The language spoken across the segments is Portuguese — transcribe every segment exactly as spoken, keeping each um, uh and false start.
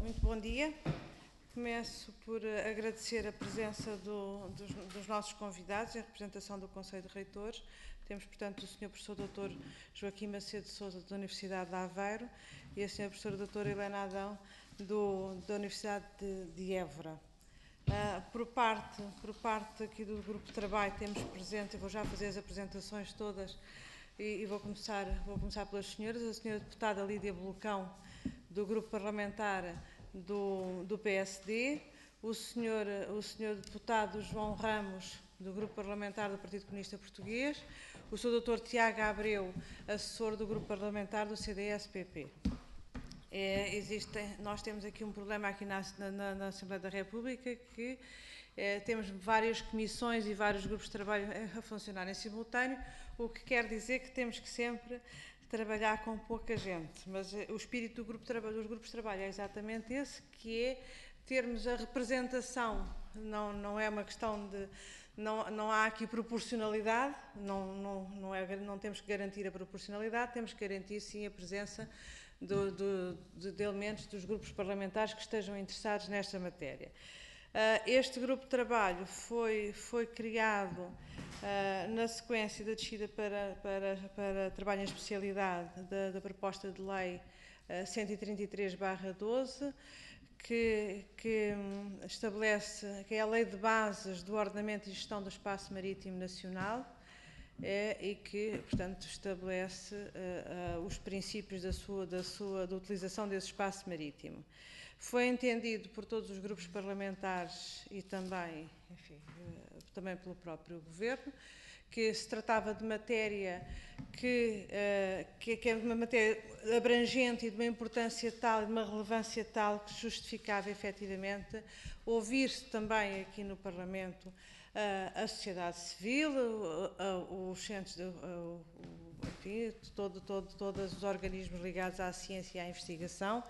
muito bom dia. Começo por agradecer a presença do, dos, dos nossos convidados em representação do Conselho de Reitores. Temos, portanto, o senhor professor doutor Joaquim Macedo de Sousa, da Universidade de Aveiro, e a senhora professora doutora Helena Adão, do, da Universidade de, de Évora. Uh, por, parte, por parte aqui do grupo de trabalho temos presente, eu vou já fazer as apresentações todas e, e vou, começar, vou começar pelas senhoras, a senhora deputada Lídia Bolocão, do grupo parlamentar do, do P S D, o senhor, o senhor deputado João Ramos, do grupo parlamentar do Partido Comunista Português, o senhor doutor Tiago Abreu, assessor do grupo parlamentar do C D S P P. É, existe, nós temos aqui um problema aqui na, na, na Assembleia da República que é, temos várias comissões e vários grupos de trabalho a funcionar em simultâneo, o que quer dizer que temos que sempre trabalhar com pouca gente, mas o espírito do grupo de trabalho, dos grupos de trabalho é exatamente esse, que é termos a representação, não, não é uma questão de, não, não há aqui proporcionalidade, não, não, não, é, não temos que garantir a proporcionalidade, temos que garantir sim a presença do, do, de, de elementos dos grupos parlamentares que estejam interessados nesta matéria. Uh, este grupo de trabalho foi, foi criado uh, na sequência da descida para, para, para trabalho em especialidade da, da proposta de lei uh, cento e trinta e três barra doze, que, que um, estabelece, que é a lei de bases do ordenamento e gestão do espaço marítimo nacional, é, e que, portanto, estabelece uh, uh, os princípios da, sua, da, sua, da utilização desse espaço marítimo. Foi entendido por todos os grupos parlamentares e também, enfim, uh, também pelo próprio Governo, que se tratava de matéria que, uh, que, que é uma matéria abrangente e de uma importância tal, de uma relevância tal, que justificava efetivamente ouvir-se também aqui no Parlamento uh, a sociedade civil, uh, uh, os centros, de, uh, enfim, todo, todo, todos os organismos ligados à ciência e à investigação,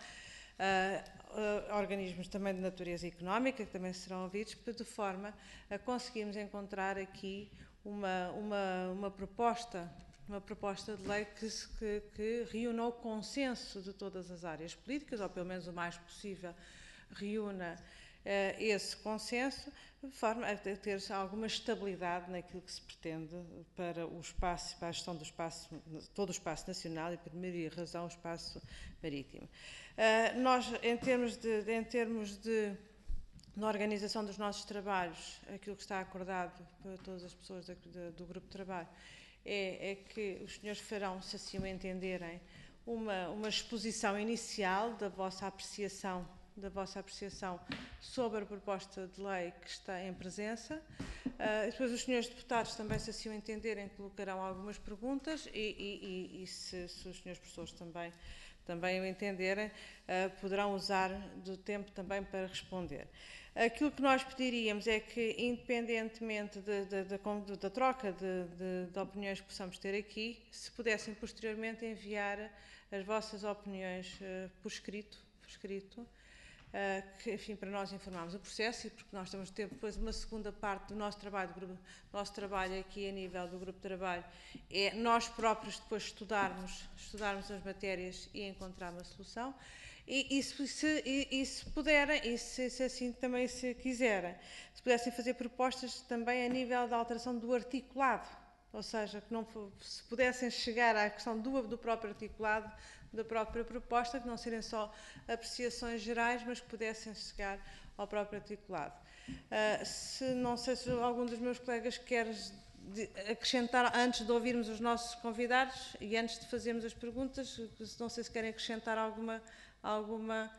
uh, Uh, organismos também de natureza económica, que também serão ouvidos, de forma a conseguirmos encontrar aqui uma, uma, uma, proposta, uma proposta de lei que, que, que reúna o consenso de todas as áreas políticas, ou pelo menos o mais possível reúna uh, esse consenso, de forma a ter alguma estabilidade naquilo que se pretende para o espaço, para a gestão do espaço, todo o espaço nacional e, por primeira razão, o espaço marítimo. Uh, nós, em termos de, em termos de, na organização dos nossos trabalhos, aquilo que está acordado para todas as pessoas de, de, do grupo de trabalho é, é que os senhores farão, se assim o entenderem, uma, uma exposição inicial da vossa apreciação da vossa apreciação sobre a proposta de lei que está em presença. Uh, depois os senhores deputados também, se assim o entenderem, colocarão algumas perguntas e, e, e, e se, se os senhores professores também, também o entenderem, uh, poderão usar do tempo também para responder. Aquilo que nós pediríamos é que, independentemente de, de, de, de, da troca de, de opiniões que possamos ter aqui, se pudessem posteriormente enviar as vossas opiniões uh, por escrito, por escrito Uh, que, enfim, para nós informarmos o processo e porque nós estamos a ter depois uma segunda parte do nosso trabalho, do grupo, nosso trabalho aqui a nível do grupo de trabalho, é nós próprios depois estudarmos, estudarmos as matérias e encontrar uma solução. E, e, se, se, e, e se puderem, e se, se assim também se quiserem, se pudessem fazer propostas também a nível da alteração do articulado, ou seja, que não se pudessem chegar à questão do, do próprio articulado, da própria proposta, que não serem só apreciações gerais, mas que pudessem chegar ao próprio articulado. Uh, se, não sei se algum dos meus colegas quer acrescentar, antes de ouvirmos os nossos convidados e antes de fazermos as perguntas, não sei se querem acrescentar alguma, alguma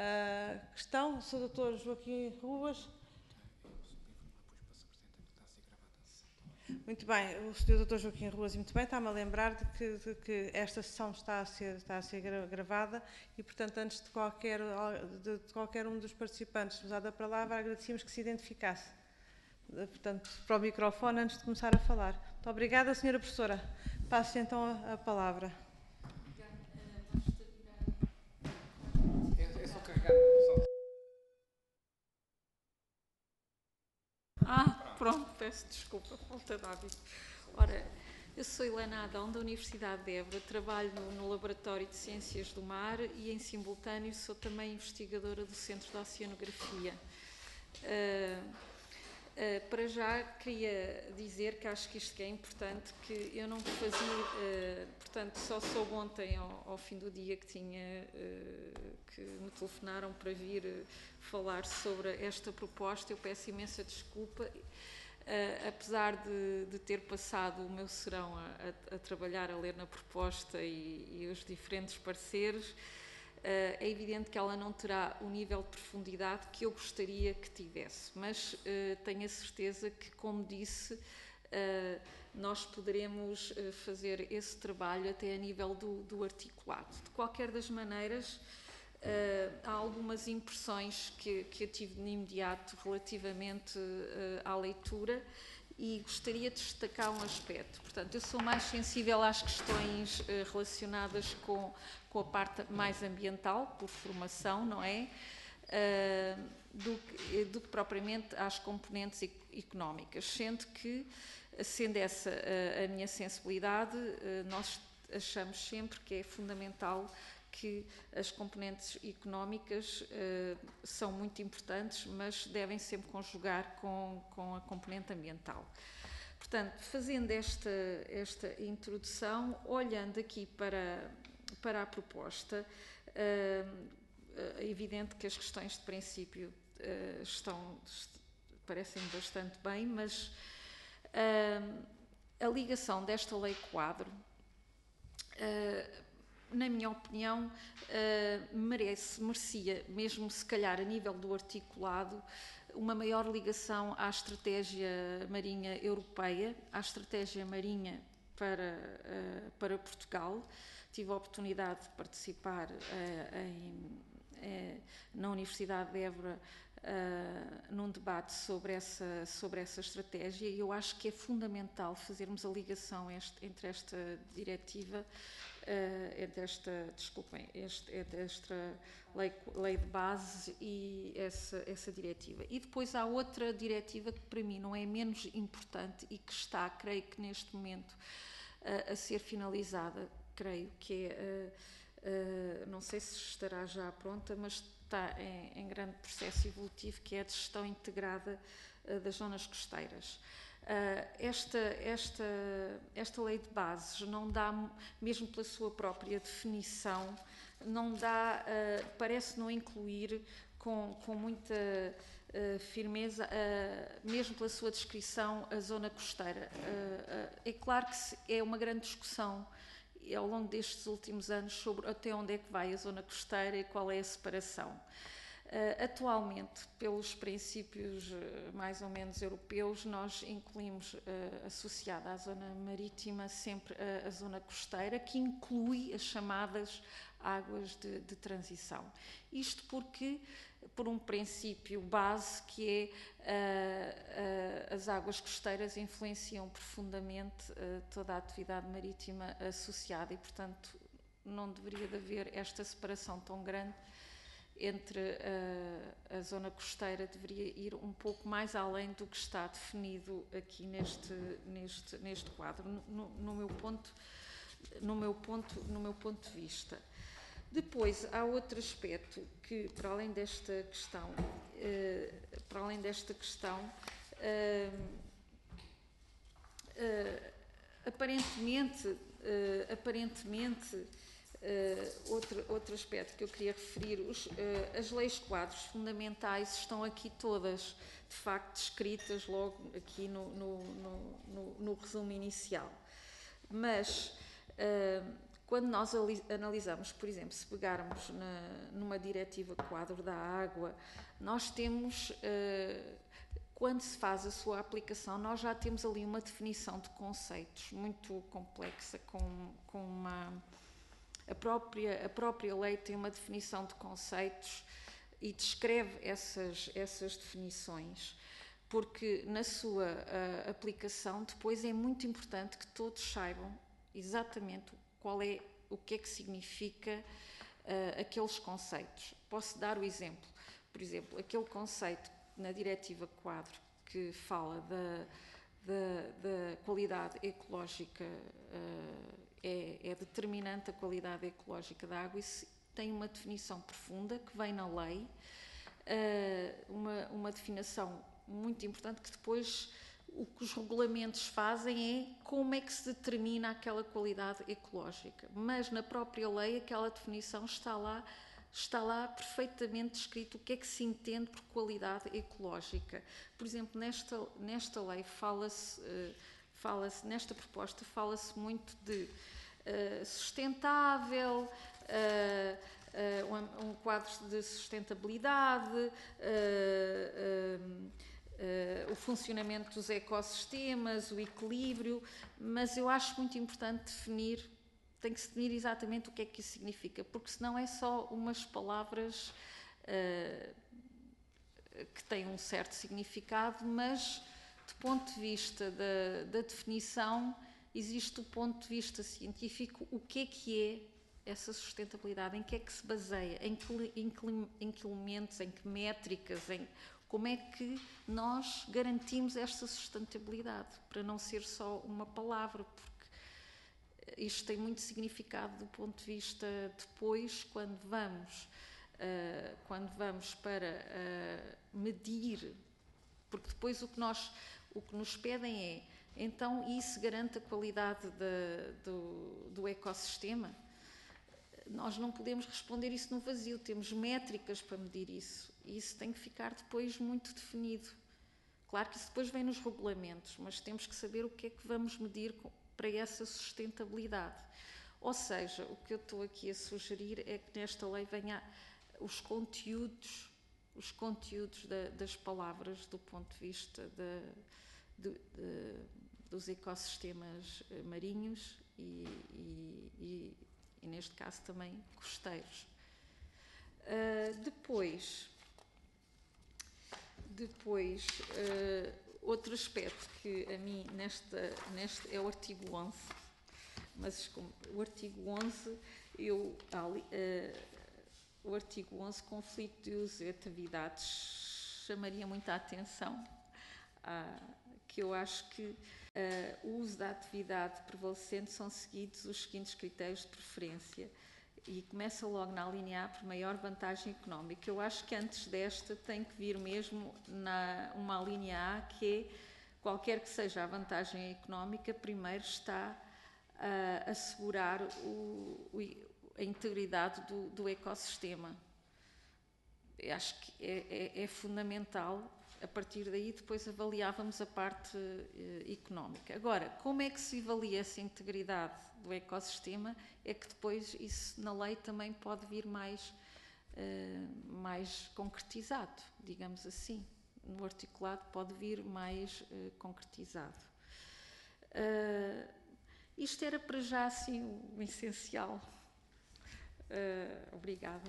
uh, questão. Sou o doutor Joaquim Ruas. Muito bem, o senhor doutor Joaquim Ruas, muito bem, está-me a lembrar de que, de que esta sessão está a ser, está a ser gravada e, portanto, antes de qualquer, de, de qualquer um dos participantes nos dar a palavra, agradecíamos que se identificasse, portanto, para o microfone, antes de começar a falar. Muito obrigada, senhora professora. Passo então a, a palavra. É, é só carregar. Ah, pronto, peço desculpa, falta de hábito. Ora, Eu sou Helena Adão, da Universidade de Évora, trabalho no Laboratório de Ciências do Mar e, em simultâneo, sou também investigadora do Centro de Oceanografia. Uh, uh, para já, queria dizer que acho que isto é importante, que eu não fazia, uh, portanto, só soube ontem, ao, ao fim do dia, que tinha, uh, que me telefonaram para vir uh, falar sobre esta proposta. Eu peço imensa desculpa. Uh, apesar de, de ter passado o meu serão a, a, a trabalhar, a ler na proposta e, e os diferentes pareceres, uh, é evidente que ela não terá o nível de profundidade que eu gostaria que tivesse, mas uh, tenho a certeza que, como disse, uh, nós poderemos uh, fazer esse trabalho até a nível do, do articulado. De qualquer das maneiras, Uh, há algumas impressões que, que eu tive de imediato relativamente uh, à leitura e gostaria de destacar um aspecto. Portanto, eu sou mais sensível às questões uh, relacionadas com, com a parte mais ambiental, por formação, não é? Uh, do, que, do que propriamente às componentes económicas, sendo que, sendo essa uh, a minha sensibilidade, uh, nós achamos sempre que é fundamental que as componentes económicas uh, são muito importantes, mas devem sempre conjugar com, com a componente ambiental. Portanto, fazendo esta, esta introdução, olhando aqui para, para a proposta, uh, é evidente que as questões de princípio uh, estão, parecem bastante bem, mas uh, a ligação desta lei quadro, uh, na minha opinião, uh, merece, merecia, mesmo se calhar a nível do articulado, uma maior ligação à estratégia marinha europeia, à estratégia marinha para, uh, para Portugal. Tive a oportunidade de participar uh, em, uh, na Universidade de Évora uh, num debate sobre essa, sobre essa estratégia, e eu acho que é fundamental fazermos a ligação este, entre esta diretiva Uh, entre esta, desculpem, este, entre esta lei, lei de base e essa, essa diretiva. E depois há outra diretiva que para mim não é menos importante e que está, creio que neste momento, uh, a ser finalizada, creio que é, uh, uh, não sei se estará já pronta, mas está em, em grande processo evolutivo, que é a de gestão integrada uh, das zonas costeiras. Uh, esta, esta, esta lei de bases não dá, mesmo pela sua própria definição, não dá, uh, parece não incluir com, com muita uh, firmeza, uh, mesmo pela sua descrição, a zona costeira. Uh, uh, é claro que é uma grande discussão ao longo destes últimos anos sobre até onde é que vai a zona costeira e qual é a separação. Uh, atualmente, pelos princípios uh, mais ou menos europeus, nós incluímos, uh, associada à zona marítima, sempre uh, a zona costeira, que inclui as chamadas águas de, de transição. Isto porque, por um princípio base, que é uh, uh, as águas costeiras influenciam profundamente uh, toda a atividade marítima associada e, portanto, não deveria de haver esta separação tão grande entre a, a zona costeira, deveria ir um pouco mais além do que está definido aqui neste, neste, neste quadro, no, no, meu ponto, no, meu ponto, no meu ponto de vista. Depois, há outro aspecto que, para além desta questão, eh, para além desta questão, eh, eh, aparentemente, eh, aparentemente, Uh, outro, outro aspecto que eu queria referir, os, uh, as leis quadros fundamentais estão aqui todas, de facto, descritas logo aqui no, no, no, no, no resumo inicial. Mas, uh, quando nós analisamos, por exemplo, se pegarmos na, numa diretiva quadro da água, nós temos, uh, quando se faz a sua aplicação, nós já temos ali uma definição de conceitos muito complexa, com, com uma... A própria, a própria lei tem uma definição de conceitos e descreve essas, essas definições, porque na sua uh, aplicação depois é muito importante que todos saibam exatamente qual é, o que é que significa uh, aqueles conceitos. Posso dar o exemplo, por exemplo, aquele conceito na diretiva quadro que fala da, da, da qualidade ecológica, é, é determinante a qualidade ecológica da água. Isso tem uma definição profunda que vem na lei, uma, uma definição muito importante que depois o que os regulamentos fazem é como é que se determina aquela qualidade ecológica. Mas na própria lei aquela definição está lá, está lá perfeitamente descrito o que é que se entende por qualidade ecológica. Por exemplo, nesta, nesta lei fala-se, fala-se, nesta proposta fala-se muito de uh, sustentável, uh, uh, um, um quadro de sustentabilidade, uh, uh, Uh, o funcionamento dos ecossistemas, o equilíbrio, mas eu acho muito importante definir, tem que se definir exatamente o que é que isso significa, porque senão é só umas palavras uh, que têm um certo significado, mas do ponto de vista da, da definição, existe o ponto de vista científico, o que é que é essa sustentabilidade, em que é que se baseia, em que, em que, em que elementos, em que métricas, em como é que nós garantimos esta sustentabilidade, para não ser só uma palavra, porque isto tem muito significado do ponto de vista depois, quando vamos, uh, quando vamos para uh, medir, porque depois o que, nós, o que nos pedem é, então isso garante a qualidade de, do, do ecossistema? Nós não podemos responder isso no vazio, temos métricas para medir isso. E isso tem que ficar depois muito definido. Claro que isso depois vem nos regulamentos, mas temos que saber o que é que vamos medir para essa sustentabilidade. Ou seja, o que eu estou aqui a sugerir é que nesta lei venha os conteúdos, os conteúdos da, das palavras do ponto de vista de, de, de, dos ecossistemas marinhos e, e, e, e neste caso também costeiros. Uh, depois... Depois, uh, outro aspecto que a mim nesta, neste é o artigo onze, mas como, o artigo onze, eu, uh, o artigo onze, conflito de uso e atividades, chamaria muita atenção, uh, que eu acho que uh, o uso da atividade prevalecente são seguidos os seguintes critérios de preferência. E começa logo na linha A por maior vantagem económica. Eu acho que antes desta tem que vir mesmo na, uma linha A que é, qualquer que seja a vantagem económica, primeiro está a assegurar o, o, a integridade do, do ecossistema. Eu acho que é, é, é fundamental. A partir daí depois avaliávamos a parte eh, económica. Agora, como é que se avalia essa integridade do ecossistema? É que depois isso na lei também pode vir mais, eh, mais concretizado, digamos assim. No articulado pode vir mais eh, concretizado. Uh, isto era para já assim o essencial. Uh, obrigada.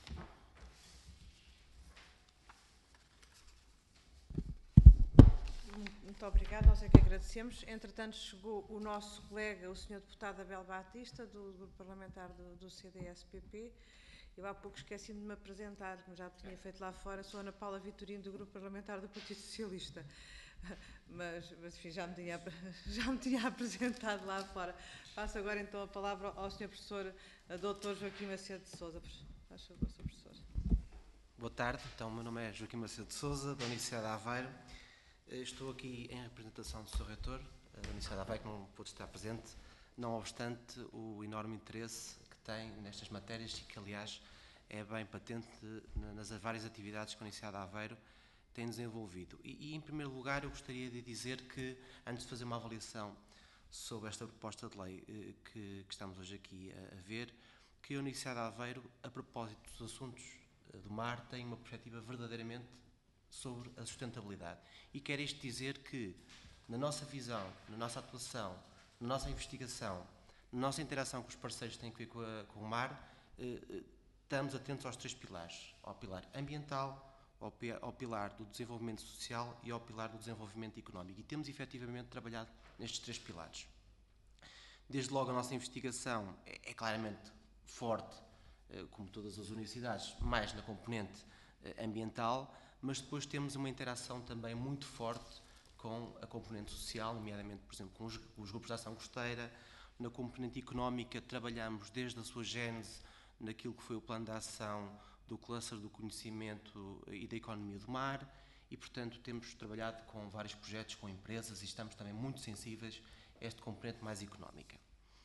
Muito obrigada, nós é que agradecemos. Entretanto, chegou o nosso colega, o senhor Deputado Abel Batista, do Grupo Parlamentar do, do C D S P P. Eu há pouco esqueci-me de me apresentar, como já tinha feito lá fora, sou Ana Paula Vitorino, do Grupo Parlamentar do Partido Socialista. Mas, mas enfim, já me, tinha, já me tinha apresentado lá fora. Passo agora então a palavra ao senhor Professor doutor Joaquim Macedo de Sousa. Faz favor, senhor Professor. Boa tarde, então, o meu nome é Joaquim Macedo de Sousa, da Universidade de Aveiro. Estou aqui em representação do seu Reitor, da Universidade de Aveiro, que não pôde estar presente, não obstante o enorme interesse que tem nestas matérias e que, aliás, é bem patente nas várias atividades que a Universidade de Aveiro tem desenvolvido. E, e, em primeiro lugar, eu gostaria de dizer que, antes de fazer uma avaliação sobre esta proposta de lei eh, que, que estamos hoje aqui a, a ver, que a Universidade de Aveiro, a propósito dos assuntos eh, do mar, tem uma perspectiva verdadeiramente sobre a sustentabilidade. E quer isto dizer que, na nossa visão, na nossa atuação, na nossa investigação, na nossa interação com os parceiros que têm a ver com, a, com o mar, eh, estamos atentos aos três pilares: ao pilar ambiental, ao, ao pilar do desenvolvimento social e ao pilar do desenvolvimento económico. E temos efetivamente trabalhado nestes três pilares. Desde logo a nossa investigação é, é claramente forte, eh, como todas as universidades, mais na componente eh, ambiental, mas depois temos uma interação também muito forte com a componente social, nomeadamente, por exemplo, com os, os grupos de ação costeira. Na componente económica, trabalhamos desde a sua gênese naquilo que foi o plano de ação do cluster do conhecimento e da economia do mar e, portanto, temos trabalhado com vários projetos, com empresas e estamos também muito sensíveis a esta componente mais económica.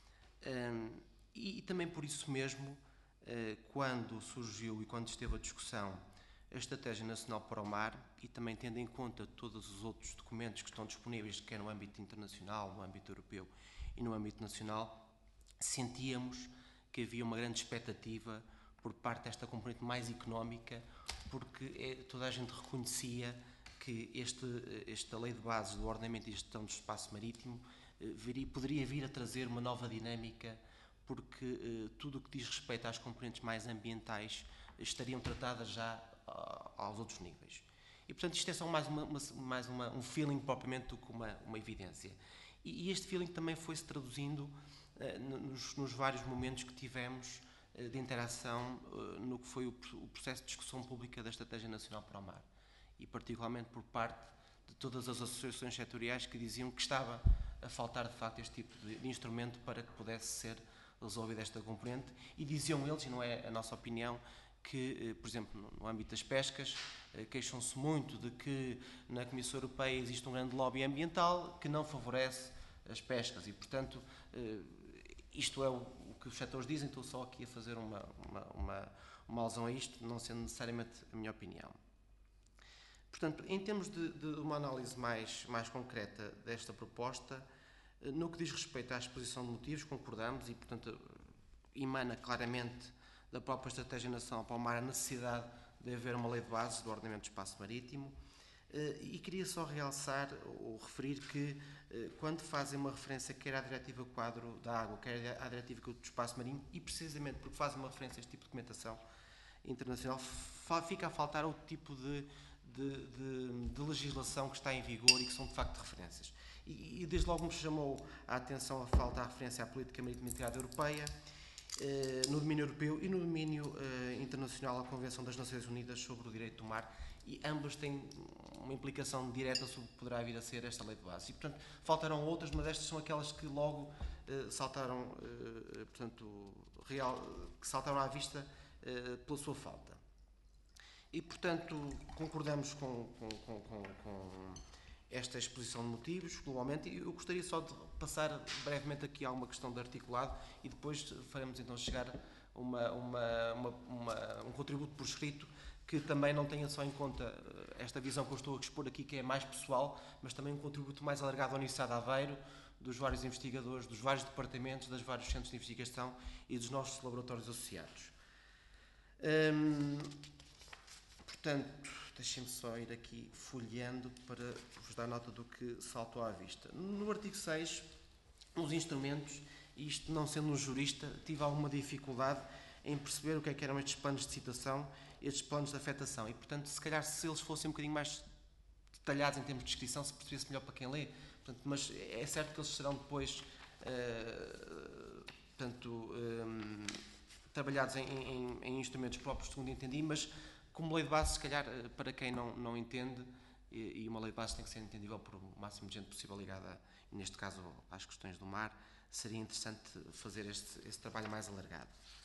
Um, e, e também por isso mesmo, uh, quando surgiu e quando esteve a discussão a Estratégia Nacional para o Mar e também tendo em conta todos os outros documentos que estão disponíveis, quer no âmbito internacional, no âmbito europeu e no âmbito nacional, sentíamos que havia uma grande expectativa por parte desta componente mais económica, porque é, toda a gente reconhecia que este, esta lei de bases do ordenamento e gestão do espaço marítimo eh, viria, poderia vir a trazer uma nova dinâmica, porque eh, tudo o que diz respeito às componentes mais ambientais estariam tratadas já ah, aos outros níveis. E, portanto, isto é só mais, uma, uma, mais uma, um feeling propriamente do que uma, uma evidência. E, e este feeling também foi-se traduzindo uh, nos, nos vários momentos que tivemos uh, de interação uh, no que foi o, o processo de discussão pública da Estratégia Nacional para o Mar. E particularmente por parte de todas as associações setoriais que diziam que estava a faltar, de facto, este tipo de, de instrumento para que pudesse ser resolvida esta componente. E diziam eles, e não é a nossa opinião, que, por exemplo, no âmbito das pescas, queixam-se muito de que na Comissão Europeia existe um grande lobby ambiental que não favorece as pescas e, portanto, isto é o que os setores dizem. Estou só aqui a fazer uma, uma, uma, uma alusão a isto, não sendo necessariamente a minha opinião. Portanto, em termos de, de uma análise mais, mais concreta desta proposta, no que diz respeito à exposição de motivos, concordamos e, portanto, emana claramente da própria Estratégia Nacional para o Mar a necessidade de haver uma lei de bases do ordenamento do espaço marítimo. E queria só realçar ou referir que, quando fazem uma referência quer à Diretiva Quadro da Água, quer à Diretiva do Espaço Marinho, e precisamente porque fazem uma referência a este tipo de documentação internacional, fica a faltar outro tipo de, de, de, de legislação que está em vigor e que são de facto referências. E, e desde logo me chamou a atenção a falta a referência à política marítima integrada europeia, no domínio europeu e no domínio uh, internacional, a Convenção das Nações Unidas sobre o Direito do Mar, e ambas têm uma implicação direta sobre o que poderá vir a ser esta lei de base. E, portanto, faltaram outras, mas estas são aquelas que logo uh, saltaram, uh, portanto, real, que saltaram à vista uh, pela sua falta. E, portanto, concordamos com, com, com, com, com esta exposição de motivos, globalmente, e eu gostaria só de passar brevemente aqui a uma questão de articulado e depois faremos então chegar uma, uma, uma, uma, um contributo por escrito que também não tenha só em conta esta visão que eu estou a expor aqui, que é mais pessoal, mas também um contributo mais alargado à Universidade de Aveiro, dos vários investigadores, dos vários departamentos, dos vários centros de investigação e dos nossos laboratórios associados. Hum, portanto, deixem-me só ir aqui folheando para vos dar nota do que saltou à vista. No artigo seis, os instrumentos, e isto não sendo um jurista, tive alguma dificuldade em perceber o que é que eram estes planos de citação, estes planos de afetação. E, portanto, se calhar se eles fossem um bocadinho mais detalhados em termos de descrição, se percebesse melhor para quem lê. Portanto, mas é certo que eles serão depois uh, portanto, um, trabalhados em, em, em instrumentos próprios, segundo entendi, mas como lei de base, se calhar, para quem não, não entende, e, e uma lei de base tem que ser entendível por o máximo de gente possível ligada, neste caso, às questões do mar, seria interessante fazer este, este trabalho mais alargado.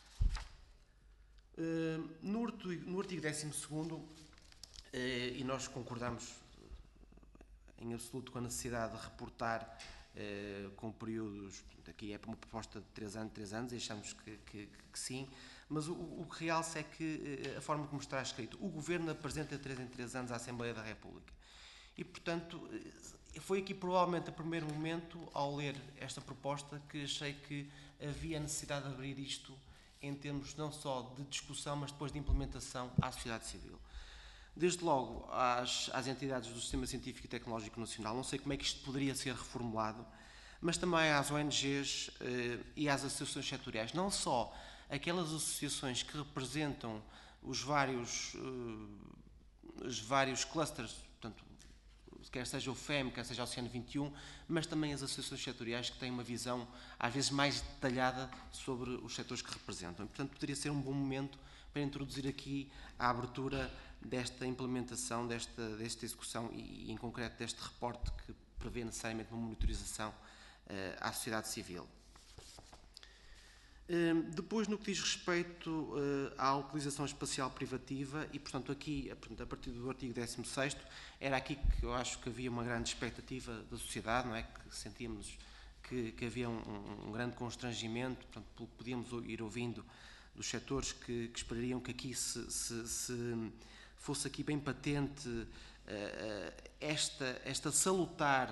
Uh, no, artigo, no artigo décimo segundo, uh, e nós concordamos em absoluto com a necessidade de reportar uh, com períodos, aqui é uma proposta de três anos, três anos, e achamos que, que, que sim, mas o, o que realça é que a forma como está escrito, o Governo apresenta de três em três anos à Assembleia da República. E, portanto, foi aqui provavelmente a primeiro momento, ao ler esta proposta, que achei que havia necessidade de abrir isto em termos não só de discussão, mas depois de implementação à sociedade civil. Desde logo às, às entidades do Sistema Científico e Tecnológico Nacional, não sei como é que isto poderia ser reformulado, mas também às O N Gs eh, e às associações setoriais, não só aquelas associações que representam os vários, uh, os vários clusters, portanto, quer seja o F E M, quer seja o Oceano vinte e um, mas também as associações setoriais que têm uma visão, às vezes, mais detalhada sobre os setores que representam. E, portanto, poderia ser um bom momento para introduzir aqui a abertura desta implementação, desta, desta execução e, em concreto, deste reporte que prevê necessariamente uma monitorização uh, à sociedade civil. Uh, depois, no que diz respeito uh, à utilização espacial privativa, e, portanto, aqui, a partir do artigo décimo sexto, era aqui que eu acho que havia uma grande expectativa da sociedade, não é? Que sentíamos que, que havia um, um grande constrangimento, portanto, pelo que podíamos ir ouvindo dos setores que, que esperariam que aqui se, se, se fosse aqui bem patente uh, esta, esta salutar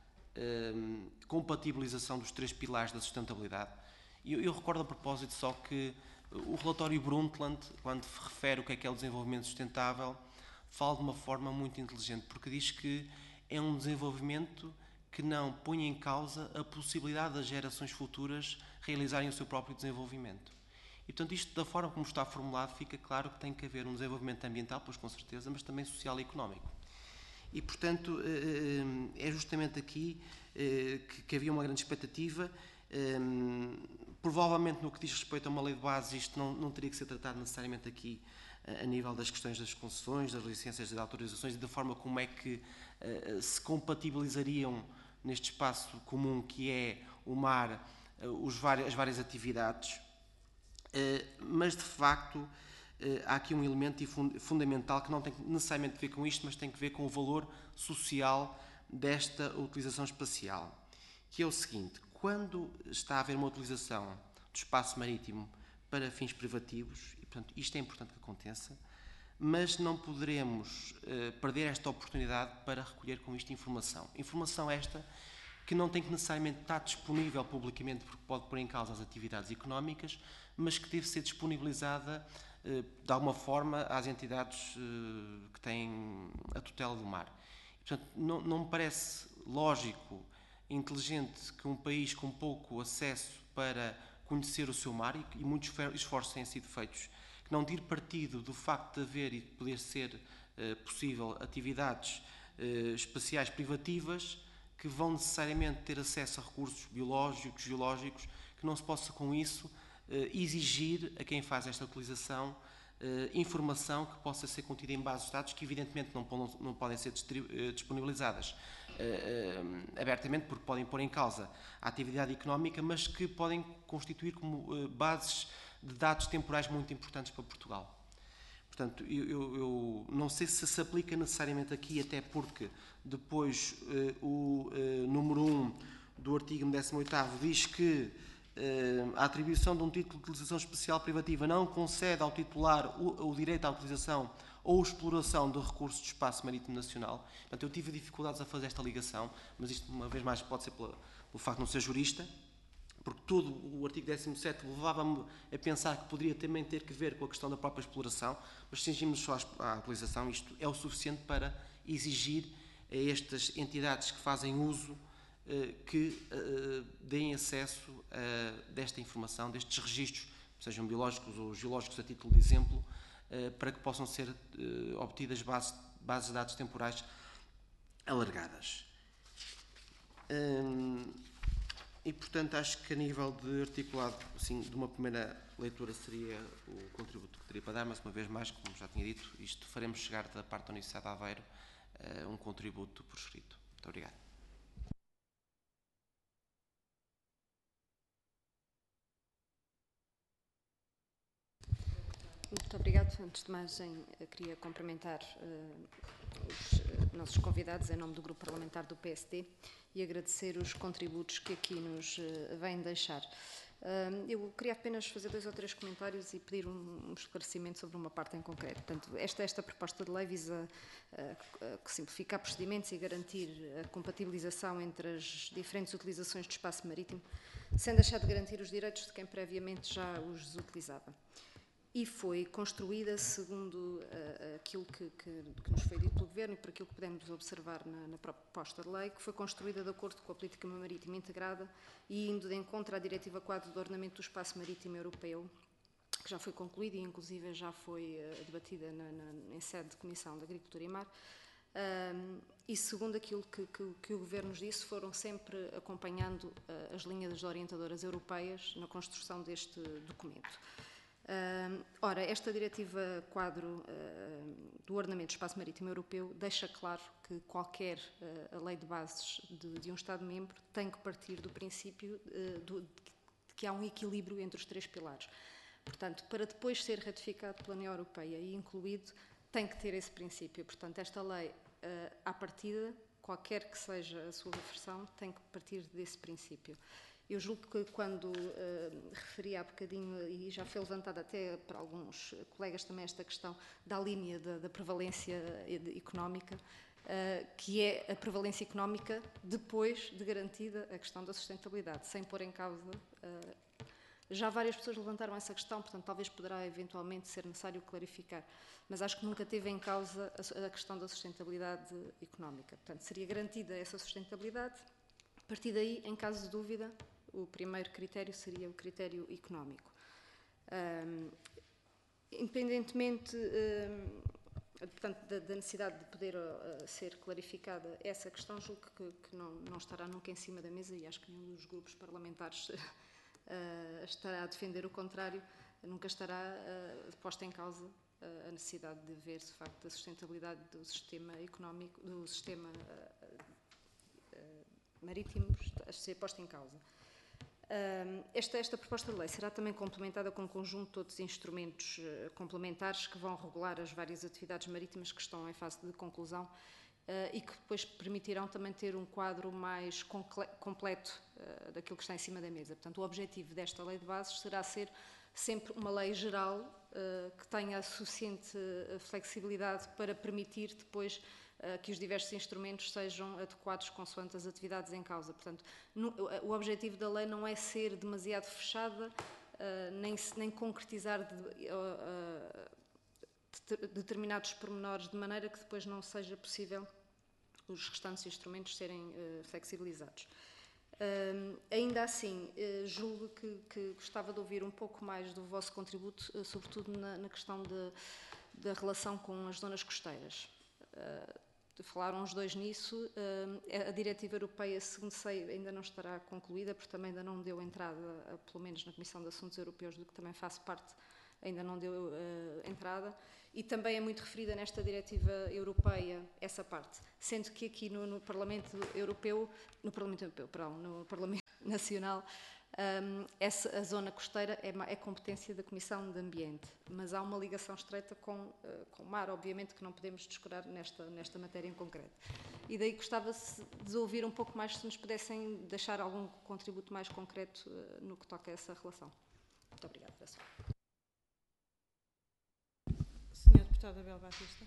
uh, compatibilização dos três pilares da sustentabilidade. Eu, eu recordo a propósito só que o relatório Brundtland, quando refere o que é que é o desenvolvimento sustentável, fala de uma forma muito inteligente, porque diz que é um desenvolvimento que não põe em causa a possibilidade das gerações futuras realizarem o seu próprio desenvolvimento. E, portanto, isto, da forma como está formulado, fica claro que tem que haver um desenvolvimento ambiental, pois com certeza, mas também social e económico. E, portanto, é justamente aqui que havia uma grande expectativa. Provavelmente, no que diz respeito a uma lei de base, isto não, não teria que ser tratado necessariamente aqui a nível das questões das concessões, das licenças, das autorizações e da forma como é que se compatibilizariam neste espaço comum que é o mar, os vários, as várias atividades. Mas, de facto, há aqui um elemento fundamental que não tem necessariamente a ver com isto, mas tem que ver com o valor social desta utilização espacial, que é o seguinte: quando está a haver uma utilização do espaço marítimo para fins privativos, e, portanto, isto é importante que aconteça, mas não poderemos uh, perder esta oportunidade para recolher com isto informação. Informação esta que não tem que necessariamente estar disponível publicamente, porque pode pôr em causa as atividades económicas, mas que deve ser disponibilizada uh, de alguma forma às entidades uh, que têm a tutela do mar. E, portanto, não, não me parece lógico, inteligente, que um país com pouco acesso para conhecer o seu mar, e, e muitos esforços têm sido feitos, que não tire partido do facto de haver e de poder ser uh, possível atividades uh, espaciais privativas que vão necessariamente ter acesso a recursos biológicos, geológicos, que não se possa com isso uh, exigir a quem faz esta utilização uh, informação que possa ser contida em bases de dados que evidentemente não, não podem ser disponibilizadas Uh, uh, abertamente, porque podem pôr em causa a atividade económica, mas que podem constituir como uh, bases de dados temporais muito importantes para Portugal. Portanto, eu, eu, eu não sei se se aplica necessariamente aqui, até porque depois uh, o uh, número um do artigo décimo oitavo diz que uh, a atribuição de um título de utilização especial privativa não concede ao titular o, o direito à utilização ou exploração de recursos do espaço marítimo nacional. Portanto, eu tive dificuldades a fazer esta ligação, mas isto, uma vez mais, pode ser pela, pelo facto de não ser jurista, porque todo o artigo décimo sétimo levava-me a pensar que poderia também ter que ver com a questão da própria exploração, mas se cingimos só à utilização, isto é o suficiente para exigir a estas entidades que fazem uso que deem acesso a desta informação, destes registros, sejam biológicos ou geológicos, a título de exemplo, para que possam ser uh, obtidas bases, bases de dados temporais alargadas. Um, e, portanto, acho que a nível de articulado, assim, de uma primeira leitura seria o contributo que teria para dar, mas uma vez mais, como já tinha dito, isto faremos chegar da parte da Universidade de Aveiro uh, um contributo por escrito. Muito obrigado. Muito obrigado. Antes de mais, em, queria cumprimentar uh, os uh, nossos convidados em nome do Grupo Parlamentar do P S D e agradecer os contributos que aqui nos uh, vêm deixar. Uh, eu queria apenas fazer dois ou três comentários e pedir um, um esclarecimento sobre uma parte em concreto. Portanto, esta, esta proposta de lei visa uh, uh, simplificar procedimentos e garantir a compatibilização entre as diferentes utilizações do espaço marítimo, sem deixar de garantir os direitos de quem previamente já os utilizava. E foi construída segundo uh, aquilo que, que, que nos foi dito pelo Governo e por aquilo que podemos observar na, na proposta de lei, que foi construída de acordo com a política marítima integrada e indo de encontro à Diretiva quadro do Ordenamento do Espaço Marítimo Europeu, que já foi concluída e inclusive já foi uh, debatida na, na, em sede de Comissão de Agricultura e Mar. Um, e segundo aquilo que, que, que o Governo nos disse, foram sempre acompanhando uh, as linhas orientadoras europeias na construção deste documento. Uh, ora, esta diretiva quadro uh, do do ordenamento do espaço marítimo europeu deixa claro que qualquer uh, a lei de bases de, de um Estado-membro tem que partir do princípio uh, do, de que há um equilíbrio entre os três pilares. Portanto, para depois ser ratificado pela União Europeia e incluído, tem que ter esse princípio. Portanto, esta lei, uh, à partida, qualquer que seja a sua versão, tem que partir desse princípio. Eu julgo que quando uh, referi há bocadinho, e já foi levantada até para alguns colegas também esta questão da linha da, da prevalência económica, uh, que é a prevalência económica depois de garantida a questão da sustentabilidade, sem pôr em causa... Uh, já várias pessoas levantaram essa questão, portanto talvez poderá eventualmente ser necessário clarificar, mas acho que nunca teve em causa a, a questão da sustentabilidade económica. Portanto, seria garantida essa sustentabilidade. A partir daí, em caso de dúvida, o primeiro critério seria o critério económico. Um, independentemente um, portanto, da, da necessidade de poder uh, ser clarificada essa questão, julgo que, que não, não estará nunca em cima da mesa, e acho que nenhum dos grupos parlamentares uh, estará a defender o contrário, nunca estará uh, posta em causa uh, a necessidade de ver, de facto, a sustentabilidade do sistema económico, do sistema uh, uh, marítimo a ser posta em causa. Uh, esta, esta proposta de lei será também complementada com um conjunto de outros instrumentos uh, complementares que vão regular as várias atividades marítimas que estão em fase de conclusão uh, e que depois permitirão também ter um quadro mais completo uh, daquilo que está em cima da mesa. Portanto, o objetivo desta lei de bases será ser sempre uma lei geral uh, que tenha suficiente uh, flexibilidade para permitir depois uh, que os diversos instrumentos sejam adequados consoante as atividades em causa. Portanto, no, o objetivo da lei não é ser demasiado fechada, uh, nem, nem concretizar de, uh, uh, de determinados pormenores, de maneira que depois não seja possível os restantes instrumentos serem uh, flexibilizados. Uh, ainda assim, uh, julgo que, que gostava de ouvir um pouco mais do vosso contributo, uh, sobretudo na, na questão de, da relação com as zonas costeiras. Uh, falaram os dois nisso. Uh, a diretiva europeia, segundo sei, ainda não estará concluída, porque também ainda não deu entrada, a, pelo menos na Comissão de Assuntos Europeus, do que também faço parte, ainda não deu uh, entrada. E também é muito referida nesta diretiva europeia essa parte, sendo que aqui no, no Parlamento Europeu, no Parlamento Europeu, perdão, no Parlamento Nacional, um, essa, a zona costeira é, é competência da Comissão de Ambiente, mas há uma ligação estreita com, uh, com o mar, obviamente, que não podemos descurar nesta, nesta matéria em concreto. E daí gostava de ouvir um pouco mais, se nos pudessem deixar algum contributo mais concreto uh, no que toca a essa relação. Muito obrigada, professor. senhor Deputado Abel Batista.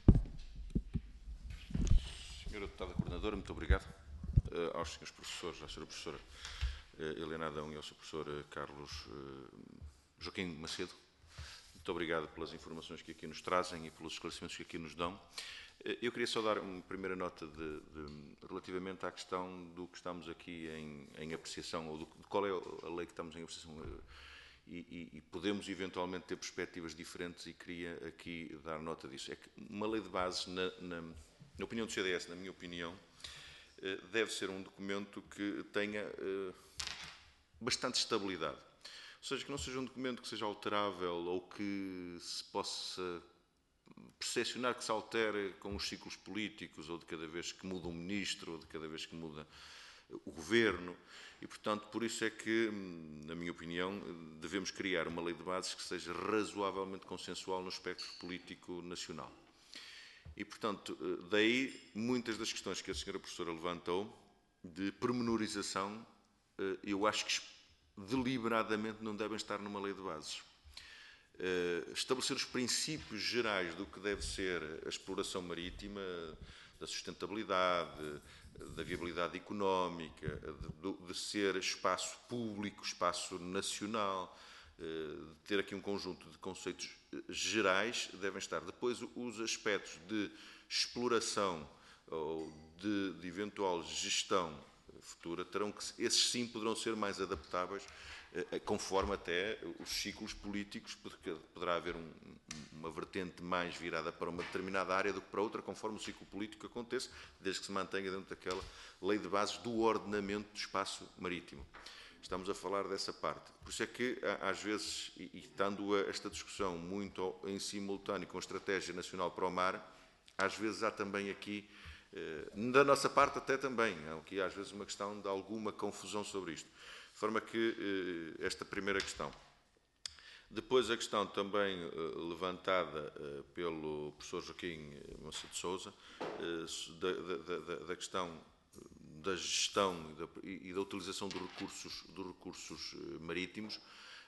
senhora Deputada Coordenadora, muito obrigado. Uh, aos senhores professores, à senhora Professora uh, Helena Adão e ao senhor Professor uh, Carlos uh, Joaquim Macedo, muito obrigado pelas informações que aqui nos trazem e pelos esclarecimentos que aqui nos dão. Uh, eu queria só dar uma primeira nota de, de, relativamente à questão do que estamos aqui em, em apreciação, ou do, de qual é a lei que estamos em apreciação. Uh, E, e, e podemos eventualmente ter perspectivas diferentes, e queria aqui dar nota disso. É que uma lei de bases, na, na, na opinião do C D S, na minha opinião, deve ser um documento que tenha bastante estabilidade. Ou seja, que não seja um documento que seja alterável ou que se possa percepcionar que se altere com os ciclos políticos, ou de cada vez que muda um ministro, ou de cada vez que muda o governo. E, portanto, por isso é que, na minha opinião, devemos criar uma lei de bases que seja razoavelmente consensual no espectro político nacional. E, portanto, daí muitas das questões que a senhora professora levantou, de pormenorização, eu acho que deliberadamente não devem estar numa lei de bases. Estabelecer os princípios gerais do que deve ser a exploração marítima, da sustentabilidade, da viabilidade económica, de, de ser espaço público, espaço nacional, de ter aqui um conjunto de conceitos gerais, devem estar. Depois, os aspectos de exploração ou de, de eventual gestão futura, terão que, esses sim poderão ser mais adaptáveis conforme até os ciclos políticos, porque poderá haver um, uma vertente mais virada para uma determinada área do que para outra, conforme o ciclo político aconteça, desde que se mantenha dentro daquela lei de bases do ordenamento do espaço marítimo. Estamos a falar dessa parte. Por isso é que, às vezes, e, e estando esta discussão muito em simultâneo com a Estratégia Nacional para o Mar, às vezes há também aqui, da nossa parte até também, há aqui às vezes uma questão de alguma confusão sobre isto. De forma que esta primeira questão. Depois a questão também levantada pelo professor Joaquim Macedo de Sousa, da, da, da, da questão da gestão e da, e da utilização dos recursos, dos recursos marítimos.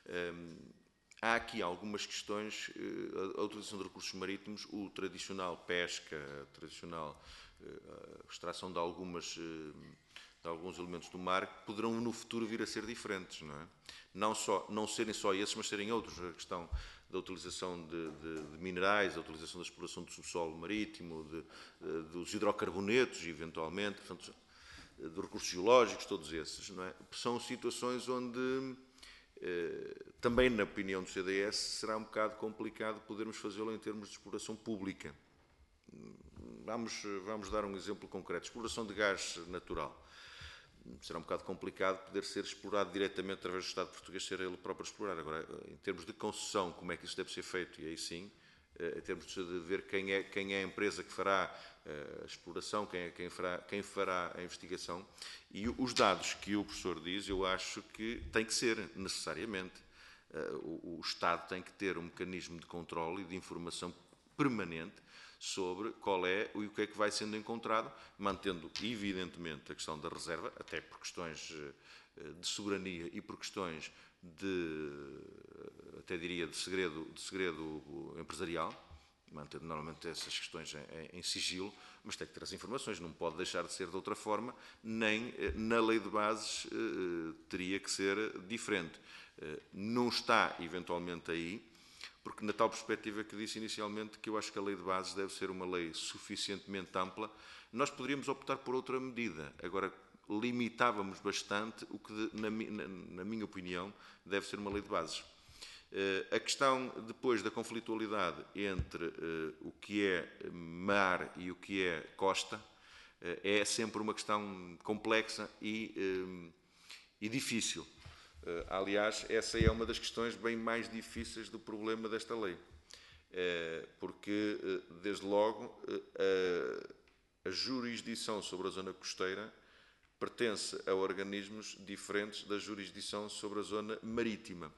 Há aqui algumas questões, a utilização de recursos marítimos, o tradicional pesca, a tradicional a extração de, algumas, de alguns elementos do mar, que poderão no futuro vir a ser diferentes, não é? Não, só, não serem só esses, mas serem outros. A questão da utilização de, de, de minerais, a utilização da exploração do subsolo marítimo, de, de, dos hidrocarbonetos, eventualmente, portanto, de recursos geológicos, todos esses, não é? São situações onde, eh, também na opinião do C D S, será um bocado complicado podermos fazê-lo em termos de exploração pública. Vamos, vamos dar um exemplo concreto. Exploração de gás natural. Será um bocado complicado poder ser explorado diretamente através do Estado português, ser ele próprio a explorar. Agora, em termos de concessão, como é que isso deve ser feito? E aí sim, em termos de ver quem é, quem é a empresa que fará a exploração, quem, é, quem, fará, quem fará a investigação. E os dados que o professor diz, eu acho que tem que ser, necessariamente. O, o Estado tem que ter um mecanismo de controle e de informação permanente sobre qual é e o que é que vai sendo encontrado, mantendo evidentemente a questão da reserva, até por questões de soberania e por questões de, até diria, de segredo, de segredo empresarial, mantendo normalmente essas questões em, em sigilo, mas tem que ter as informações, não pode deixar de ser de outra forma, nem na lei de bases teria que ser diferente. Não está eventualmente aí, porque na tal perspectiva que disse inicialmente que eu acho que a lei de bases deve ser uma lei suficientemente ampla, nós poderíamos optar por outra medida. Agora, limitávamos bastante o que, na, na, na minha opinião, deve ser uma lei de bases. Uh, a questão, depois, da conflitualidade entre uh, o que é mar e o que é costa, uh, é sempre uma questão complexa e, uh, e difícil. Uh, aliás, essa é uma das questões bem mais difíceis do problema desta lei. Uh, porque, uh, desde logo, uh, a jurisdição sobre a zona costeira pertence a organismos diferentes da jurisdição sobre a zona marítima.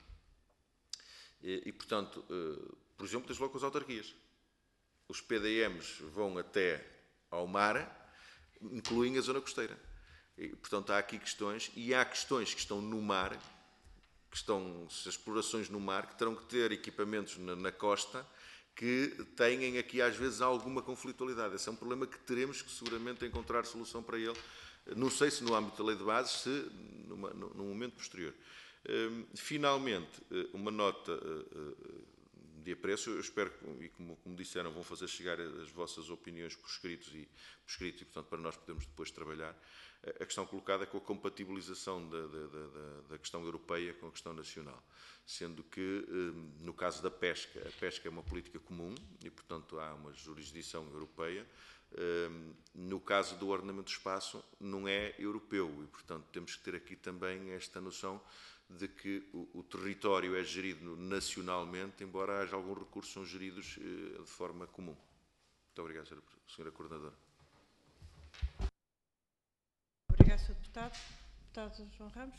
E, e portanto, uh, por exemplo, desde logo com as autarquias. Os P D Ms vão até ao mar, incluem a zona costeira. E, portanto, há aqui questões, e há questões que estão no mar, que estão, as explorações no mar, que terão que ter equipamentos na, na costa, que tenham aqui às vezes alguma conflitualidade. Esse é um problema que teremos que seguramente encontrar solução para ele. Não sei se no âmbito da lei de bases, se numa, num momento posterior. Uh, finalmente, uh, uma nota uh, de apreço. Eu espero, e como, como disseram, vão fazer chegar as vossas opiniões por escritos e, por escrito, e, portanto, para nós podermos depois trabalhar. A questão colocada com a compatibilização da, da, da, da questão europeia com a questão nacional. Sendo que, no caso da pesca, a pesca é uma política comum e, portanto, há uma jurisdição europeia. No caso do ordenamento do espaço, não é europeu e, portanto, temos que ter aqui também esta noção de que o, o território é gerido nacionalmente, embora haja alguns recursos que são geridos de forma comum. Muito obrigado, senhora Coordenadora. Obrigado, senhor Deputado. Deputado João Ramos.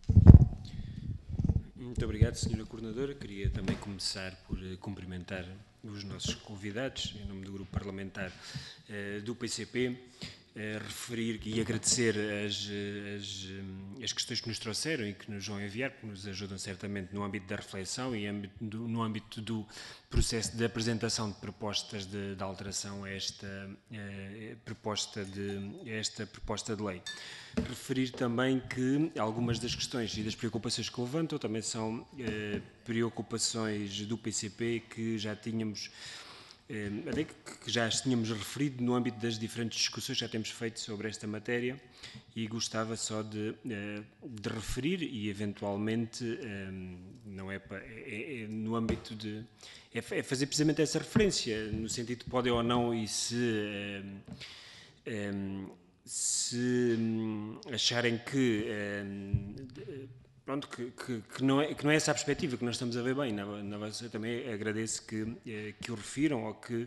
Muito obrigado, senhora Coordenadora. Queria também começar por cumprimentar os nossos convidados, em nome do Grupo Parlamentar uh, do P C P, uh, referir e agradecer as, as, as questões que nos trouxeram e que nos vão enviar, que nos ajudam certamente no âmbito da reflexão e âmbito do, no âmbito do processo de apresentação de propostas de, de alteração a esta, uh, proposta de, a esta proposta de lei. Referir também que algumas das questões e das preocupações que levantam também são eh, preocupações do P C P que já tínhamos, eh, até que já as tínhamos referido no âmbito das diferentes discussões que já temos feito sobre esta matéria e gostava só de, eh, de referir e eventualmente, eh, não é, é, é no âmbito de, é, é fazer precisamente essa referência, no sentido de pode ou não e se... Eh, eh, se acharem que, pronto, que, que, que, não é, que não é essa a perspectiva que nós estamos a ver bem, na, na, também agradeço que, que o refiram ou que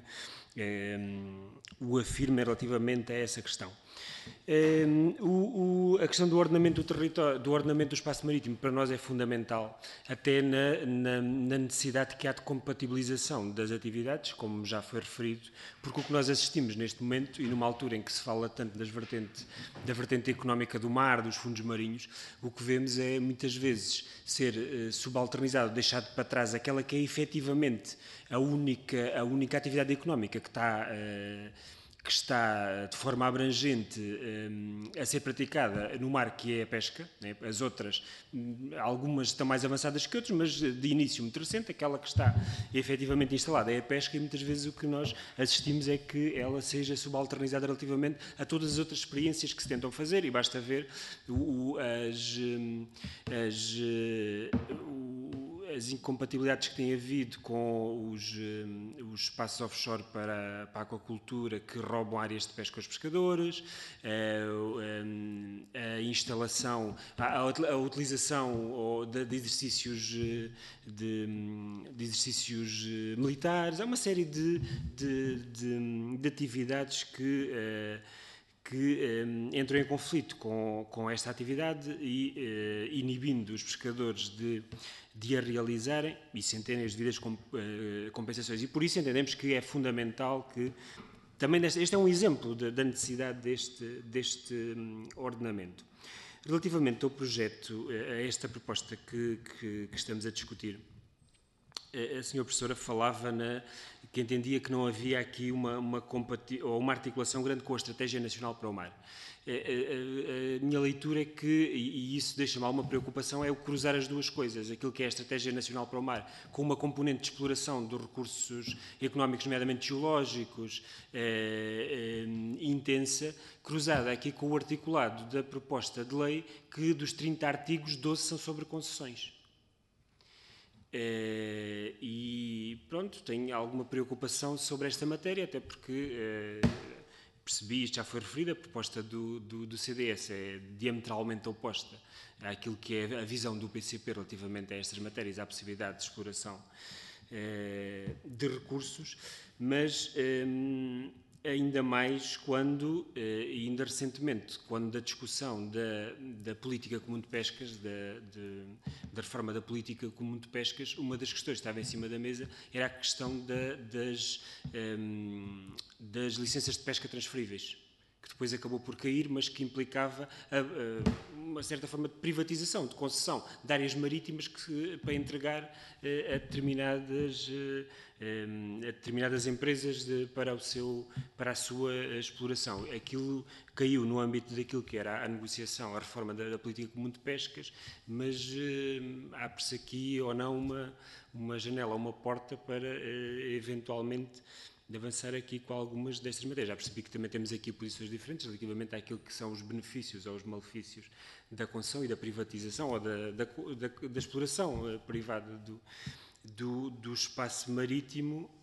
um, o afirma relativamente a essa questão. Um, o, o, a questão do ordenamento do território, do ordenamento do espaço marítimo, para nós é fundamental, até na, na, na necessidade que há de compatibilização das atividades, como já foi referido, porque o que nós assistimos neste momento, e numa altura em que se fala tanto das vertente, da vertente económica do mar, dos fundos marinhos, o que vemos é muitas vezes ser uh, subalternizado, deixado para trás aquela que é efetivamente a única, a única atividade económica que está... Uh, que está de forma abrangente um, a ser praticada no mar, que é a pesca, né? As outras, algumas estão mais avançadas que outras, mas de início muito recente, aquela que está efetivamente instalada é a pesca, e muitas vezes o que nós assistimos é que ela seja subalternizada relativamente a todas as outras experiências que se tentam fazer, e basta ver o, o, as, as, o, as incompatibilidades que tem havido com os, os espaços offshore para, para a aquacultura, que roubam áreas de pesca aos pescadores, a, a, a instalação, a, a utilização de, de exercícios, de, de exercícios militares, há uma série de, de, de, de atividades que... que um, entram em conflito com, com esta atividade e uh, inibindo os pescadores de, de a realizarem e sem terem as devidas comp, uh, compensações. E por isso entendemos que é fundamental que também deste, este é um exemplo de, da necessidade deste, deste um, ordenamento. Relativamente ao projeto, a esta proposta que, que, que estamos a discutir, a senhora professora falava na, que entendia que não havia aqui uma, uma, ou uma articulação grande com a Estratégia Nacional para o Mar. A, a, a minha leitura é que, e isso deixa-me alguma preocupação, é o cruzar as duas coisas, aquilo que é a Estratégia Nacional para o Mar, com uma componente de exploração dos recursos económicos, nomeadamente geológicos, eh, eh, intensa, cruzada aqui com o articulado da proposta de lei, que dos trinta artigos, doze são sobre concessões. Uh, e pronto, tenho alguma preocupação sobre esta matéria, até porque uh, percebi, isto já foi referido, a proposta do, do, do C D S é diametralmente oposta àquilo que é a visão do P C P relativamente a estas matérias, à possibilidade de exploração uh, de recursos, mas um, ainda mais quando, e ainda recentemente, quando da discussão da, da política comum de pescas, da, de, da reforma da política comum de pescas, uma das questões que estava em cima da mesa era a questão da, das, um, das licenças de pesca transferíveis, que depois acabou por cair, mas que implicava a, a, uma certa forma de privatização, de concessão de áreas marítimas que, para entregar a, a, determinadas, a, a determinadas empresas de, para, o seu, para a sua exploração. Aquilo caiu no âmbito daquilo que era a negociação, a reforma da, da política comum de pescas, mas abre-se aqui ou não uma, uma janela, uma porta para eventualmente de avançar aqui com algumas destas matérias. Já percebi que também temos aqui posições diferentes relativamente àquilo que são os benefícios ou os malefícios da concessão e da privatização ou da, da, da, da exploração privada do, do, do espaço marítimo.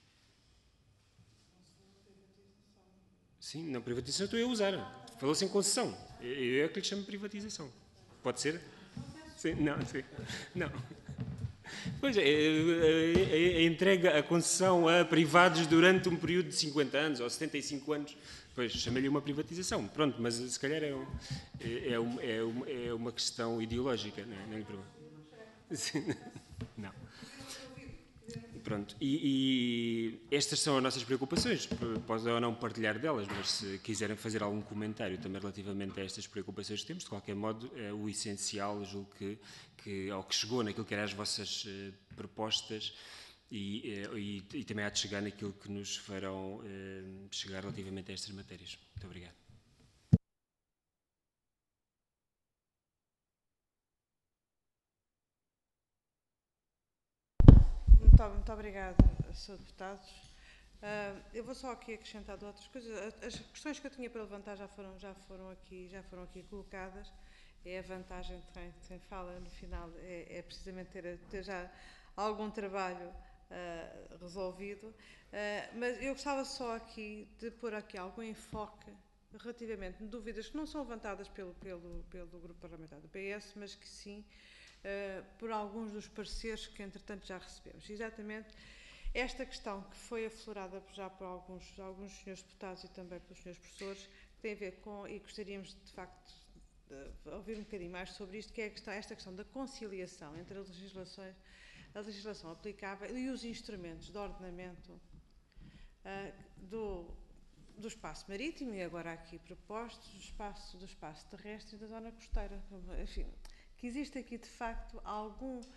Sim, não, privatização estou eu a usar. Falou-se em concessão. Eu é que lhe chamo privatização. Pode ser? Sim, não, sim. Não. Pois é, a entrega, a concessão a privados durante um período de cinquenta anos ou setenta e cinco anos, pois chamei-lhe uma privatização, pronto, mas se calhar é, um, é, é, é uma questão ideológica, não é? Não lhe pergunto. Não. Pronto, e, e estas são as nossas preocupações, posso ou não partilhar delas, mas se quiserem fazer algum comentário também relativamente a estas preocupações que temos, de qualquer modo, é o essencial, julgo que, que ao que chegou naquilo que eram as vossas uh, propostas e, uh, e, e também há de chegar naquilo que nos farão uh, chegar relativamente a estas matérias. Muito obrigado. Muito, muito obrigada, senhor Deputado. Uh, eu vou só aqui acrescentar outras coisas. As questões que eu tinha para levantar já foram, já foram, aqui, já foram aqui colocadas. É a vantagem de quem, quem fala no final, é, é precisamente ter, ter já algum trabalho uh, resolvido. Uh, mas eu gostava só aqui de pôr aqui algum enfoque relativamente a dúvidas que não são levantadas pelo, pelo, pelo Grupo Parlamentar do P S, mas que sim Uh, por alguns dos pareceres que, entretanto, já recebemos. Exatamente esta questão que foi aflorada já por alguns, alguns senhores deputados e também pelos senhores professores, que tem a ver com, e gostaríamos de facto de ouvir um bocadinho mais sobre isto, que é a questão, esta questão da conciliação entre as legislações, a legislação aplicável e os instrumentos de ordenamento uh, do, do espaço marítimo, e agora aqui propostos, do espaço, do espaço terrestre e da zona costeira. Enfim, que existe aqui de facto algum, uh,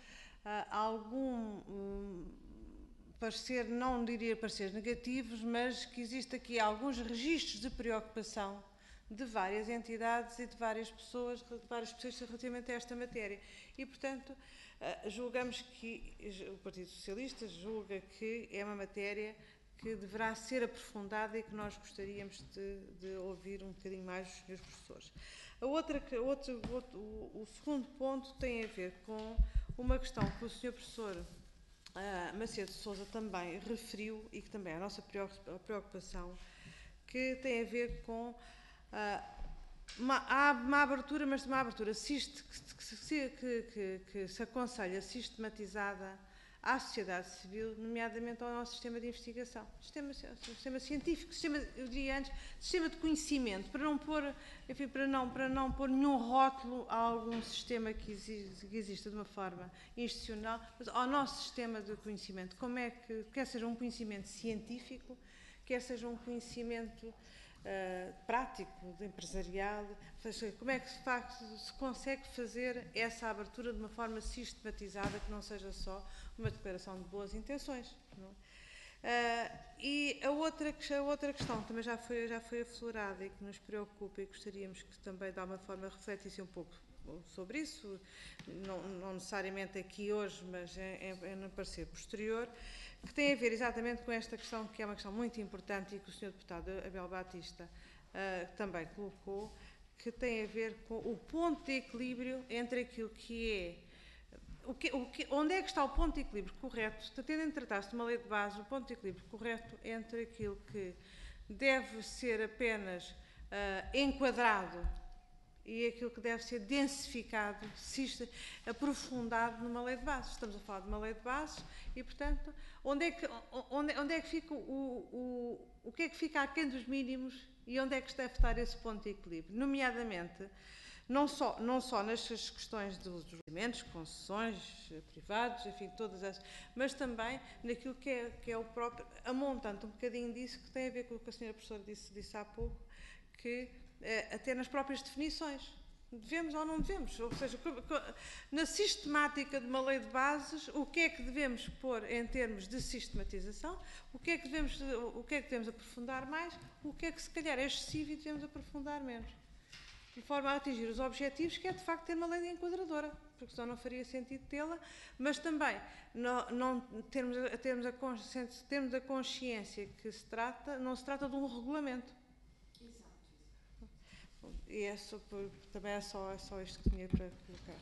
algum um, parecer, não diria pareceres negativos, mas que existe aqui alguns registros de preocupação de várias entidades e de várias pessoas, de várias pessoas relativamente a esta matéria. E, portanto, julgamos que, o Partido Socialista julga que é uma matéria que deverá ser aprofundada e que nós gostaríamos de, de ouvir um bocadinho mais dos senhores professores. A outra, outro, outro, o, o segundo ponto tem a ver com uma questão que o senhor professor uh, Macedo Sousa também referiu e que também é a nossa preocupação, que tem a ver com uh, uma, há uma abertura, mas uma abertura que, que, que, que se aconselha sistematizada à sociedade civil, nomeadamente ao nosso sistema de investigação, sistema, sistema científico, sistema, eu diria antes, sistema de conhecimento, para não pôr, enfim, para não, para não pôr nenhum rótulo a algum sistema que existe, que exista de uma forma institucional, mas ao nosso sistema de conhecimento, como é que, quer seja um conhecimento científico, quer seja um conhecimento Uh, prático, empresarial, como é que de facto se consegue fazer essa abertura de uma forma sistematizada, que não seja só uma declaração de boas intenções. Não? Uh, e a outra, a outra questão também já foi, já foi aflorada e que nos preocupa e gostaríamos que também de alguma forma refletisse um pouco sobre isso, não, não necessariamente aqui hoje, mas é, é, é no parecer posterior, que tem a ver exatamente com esta questão, que é uma questão muito importante e que o senhor deputado Abel Batista uh, também colocou, que tem a ver com o ponto de equilíbrio entre aquilo que é, o que, o que, onde é que está o ponto de equilíbrio correto, tendo em tratar-se de uma lei de base, o ponto de equilíbrio correto entre aquilo que deve ser apenas uh, enquadrado e aquilo que deve ser densificado, aprofundado numa lei de bases. Estamos a falar de uma lei de bases e, portanto, onde é que, onde, onde é que fica o, o, o que é que fica aquém dos mínimos e onde é que deve estar esse ponto de equilíbrio? Nomeadamente, não só, não só nestas questões dos alimentos, concessões privados, enfim, todas essas, mas também naquilo que é, que é o próprio, amontando um bocadinho disso, que tem a ver com o que a senhora professora disse, disse há pouco, que até nas próprias definições, devemos ou não devemos, ou seja, na sistemática de uma lei de bases, o que é que devemos pôr em termos de sistematização, o que é que devemos, o que é que devemos aprofundar mais, o que é que se calhar é excessivo e devemos aprofundar menos, de forma a atingir os objetivos, que é de facto ter uma lei enquadradora, porque senão não faria sentido tê-la, mas também não, não termos, termos, a consciência, termos a consciência que se trata, não se trata de um regulamento. E é só, também é só, é só isto que tinha para colocar.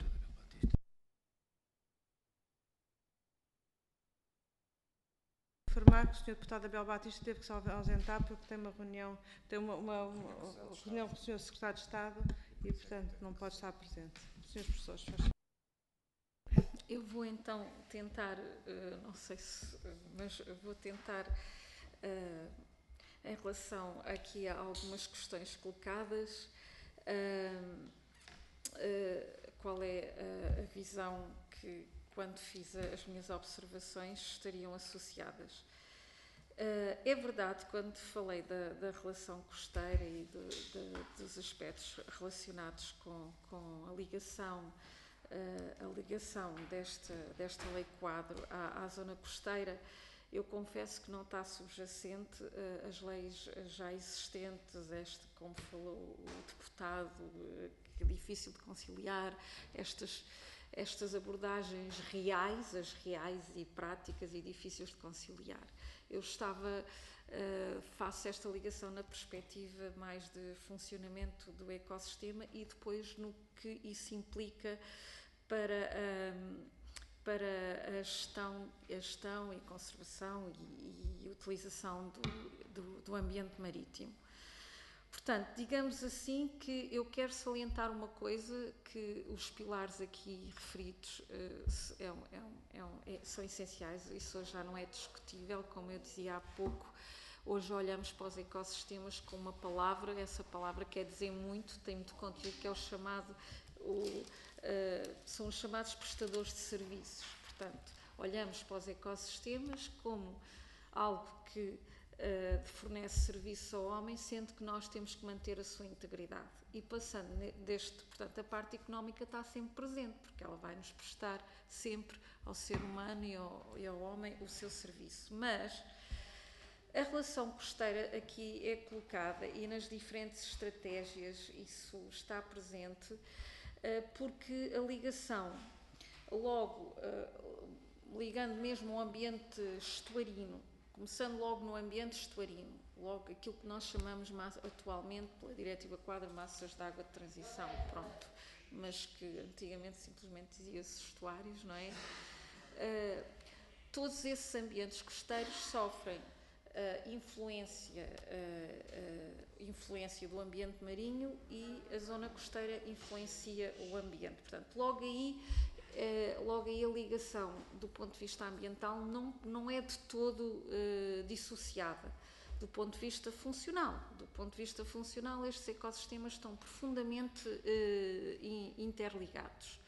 Informar que o senhor deputado Abel Batista teve que se ausentar porque tem uma reunião, tem uma, uma, uma, uma reunião com o senhor secretário de Estado e, portanto, não pode estar presente. senhores professores, faz. Eu vou então tentar, não sei se, mas vou tentar, em relação aqui a algumas questões colocadas, qual é a visão que, quando fiz as minhas observações, estariam associadas. É verdade, quando falei da, da relação costeira e do, de, dos aspectos relacionados com, com a ligação, a ligação desta, desta lei quadro à, à zona costeira, eu confesso que não está subjacente uh, às leis já existentes, este, como falou o deputado, uh, que é difícil de conciliar, estas, estas abordagens reais, as reais e práticas e difíceis de conciliar. Eu estava, uh, faço esta ligação na perspectiva mais de funcionamento do ecossistema e depois no que isso implica para... Um, para a gestão, a gestão e conservação e, e utilização do, do, do ambiente marítimo. Portanto, digamos assim que eu quero salientar uma coisa, que os pilares aqui referidos uh, é um, é um, é um, é, são essenciais, isso já não é discutível, como eu dizia há pouco. Hoje olhamos para os ecossistemas com uma palavra, essa palavra quer dizer muito, tem muito conteúdo, que é o chamado, o, uh, são os chamados prestadores de serviços. Portanto, olhamos para os ecossistemas como algo que Uh, fornece serviço ao homem, sendo que nós temos que manter a sua integridade. E passando deste, portanto, a parte económica está sempre presente, porque ela vai nos prestar sempre ao ser humano e ao, e ao homem o seu serviço. Mas a relação costeira aqui é colocada, e nas diferentes estratégias isso está presente, uh, porque a ligação, logo, uh, ligando mesmo ao ambiente estuarino, começando logo no ambiente estuarino, logo aquilo que nós chamamos atualmente, pela Diretiva Quadro, massas de água de transição, pronto, mas que antigamente simplesmente dizia-se estuários, não é? Uh, todos esses ambientes costeiros sofrem uh, influência, uh, uh, influência do ambiente marinho, e a zona costeira influencia o ambiente. Portanto, logo aí Uh, logo aí a ligação do ponto de vista ambiental não, não é de todo uh, dissociada do ponto de vista funcional. Do ponto de vista funcional, estes ecossistemas estão profundamente uh, interligados.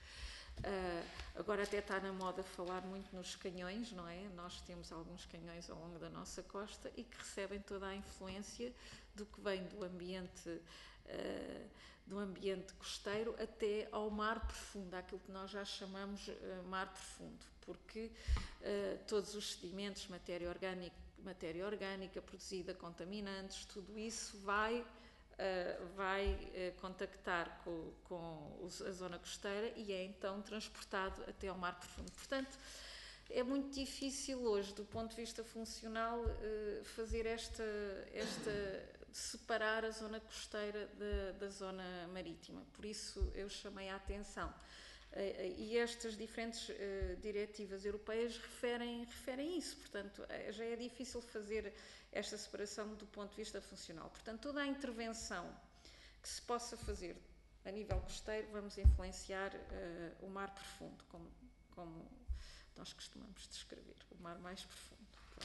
Uh, agora até está na moda falar muito nos canhões, não é? Nós temos alguns canhões ao longo da nossa costa e que recebem toda a influência do que vem do ambiente uh, do ambiente costeiro até ao mar profundo, àquilo que nós já chamamos uh, mar profundo, porque uh, todos os sedimentos, matéria orgânica, matéria orgânica produzida, contaminantes, tudo isso vai, uh, vai uh, contactar com, com os, a zona costeira e é então transportado até ao mar profundo. Portanto, é muito difícil hoje, do ponto de vista funcional, uh, fazer esta, esta separar a zona costeira da, da zona marítima. Por isso eu chamei a atenção. Uh, e estas diferentes uh, diretivas europeias referem, referem isso. Portanto, uh, já é difícil fazer esta separação do ponto de vista funcional. Portanto, toda a intervenção que se possa fazer a nível costeiro, vamos influenciar uh, o mar profundo, como, como nós costumamos descrever, o mar mais profundo.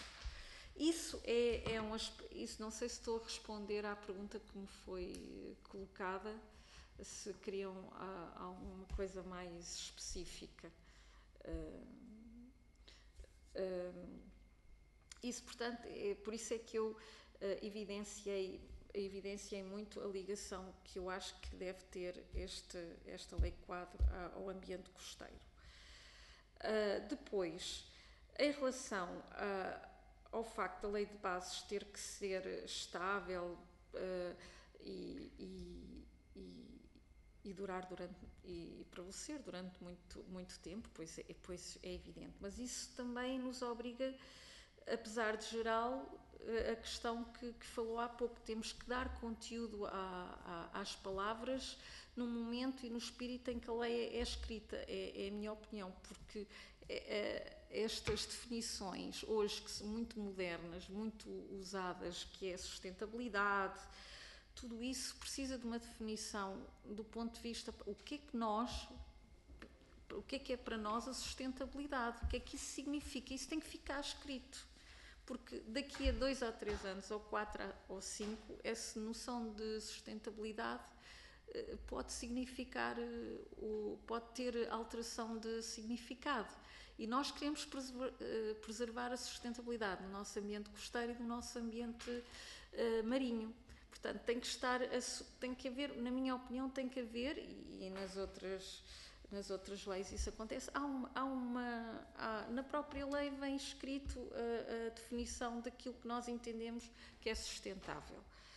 Isso é, é um isso não sei se estou a responder à pergunta que me foi colocada, se queriam a, alguma coisa mais específica. Uh, uh, isso, portanto, é, por isso é que eu uh, evidenciei, evidenciei muito a ligação que eu acho que deve ter este, esta lei quadro ao ambiente costeiro. Uh, depois, em relação a ao facto da lei de bases ter que ser estável uh, e, e, e, e durar durante e prevalecer durante muito, muito tempo, pois é, pois é evidente. Mas isso também nos obriga, apesar de geral, a questão que, que falou há pouco, temos que dar conteúdo a, a, às palavras no momento e no espírito em que a lei é, é escrita, é, é a minha opinião, porque é, é, estas definições, hoje que são muito modernas, muito usadas, que é a sustentabilidade, tudo isso precisa de uma definição do ponto de vista, o que é que nós, o que é que é para nós a sustentabilidade, o que é que isso significa, isso tem que ficar escrito, porque daqui a dois ou três anos, ou quatro ou cinco, essa noção de sustentabilidade pode significar, pode ter alteração de significado. E nós queremos preservar a sustentabilidade no nosso ambiente costeiro e no nosso ambiente uh, marinho. Portanto, tem que estar, tem que haver, na minha opinião, tem que haver, e nas outras, nas outras leis isso acontece, há uma, há uma há, na própria lei vem escrito a, a definição daquilo que nós entendemos que é sustentável.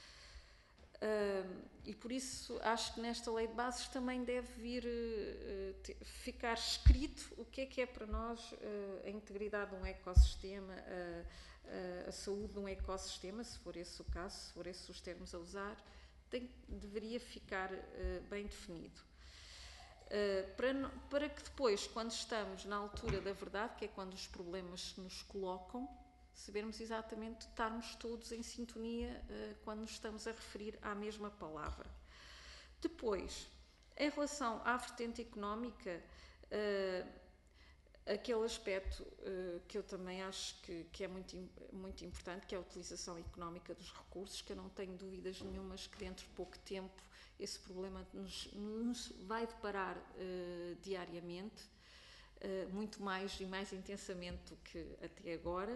Uh, e por isso acho que nesta lei de bases também deve vir uh, te, ficar escrito o que é que é para nós uh, a integridade de um ecossistema, uh, uh, a saúde de um ecossistema, se for esse o caso, se for esses os termos a usar, tem, deveria ficar uh, bem definido. Uh, para, para que depois, quando estamos na altura da verdade, que é quando os problemas se nos colocam, sabermos exatamente, estarmos todos em sintonia uh, quando nos estamos a referir à mesma palavra. Depois, em relação à vertente económica, uh, aquele aspecto uh, que eu também acho que, que é muito, muito importante, que é a utilização económica dos recursos, que eu não tenho dúvidas nenhumas que dentro de pouco tempo esse problema nos, nos vai deparar uh, diariamente, uh, muito mais e mais intensamente do que até agora,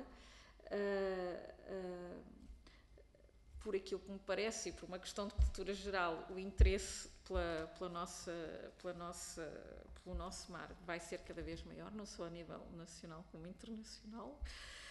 uh, uh, por aquilo que me parece e por uma questão de cultura geral, o interesse pela, pela nossa, pela nossa, pelo nosso mar vai ser cada vez maior, não só a nível nacional como internacional.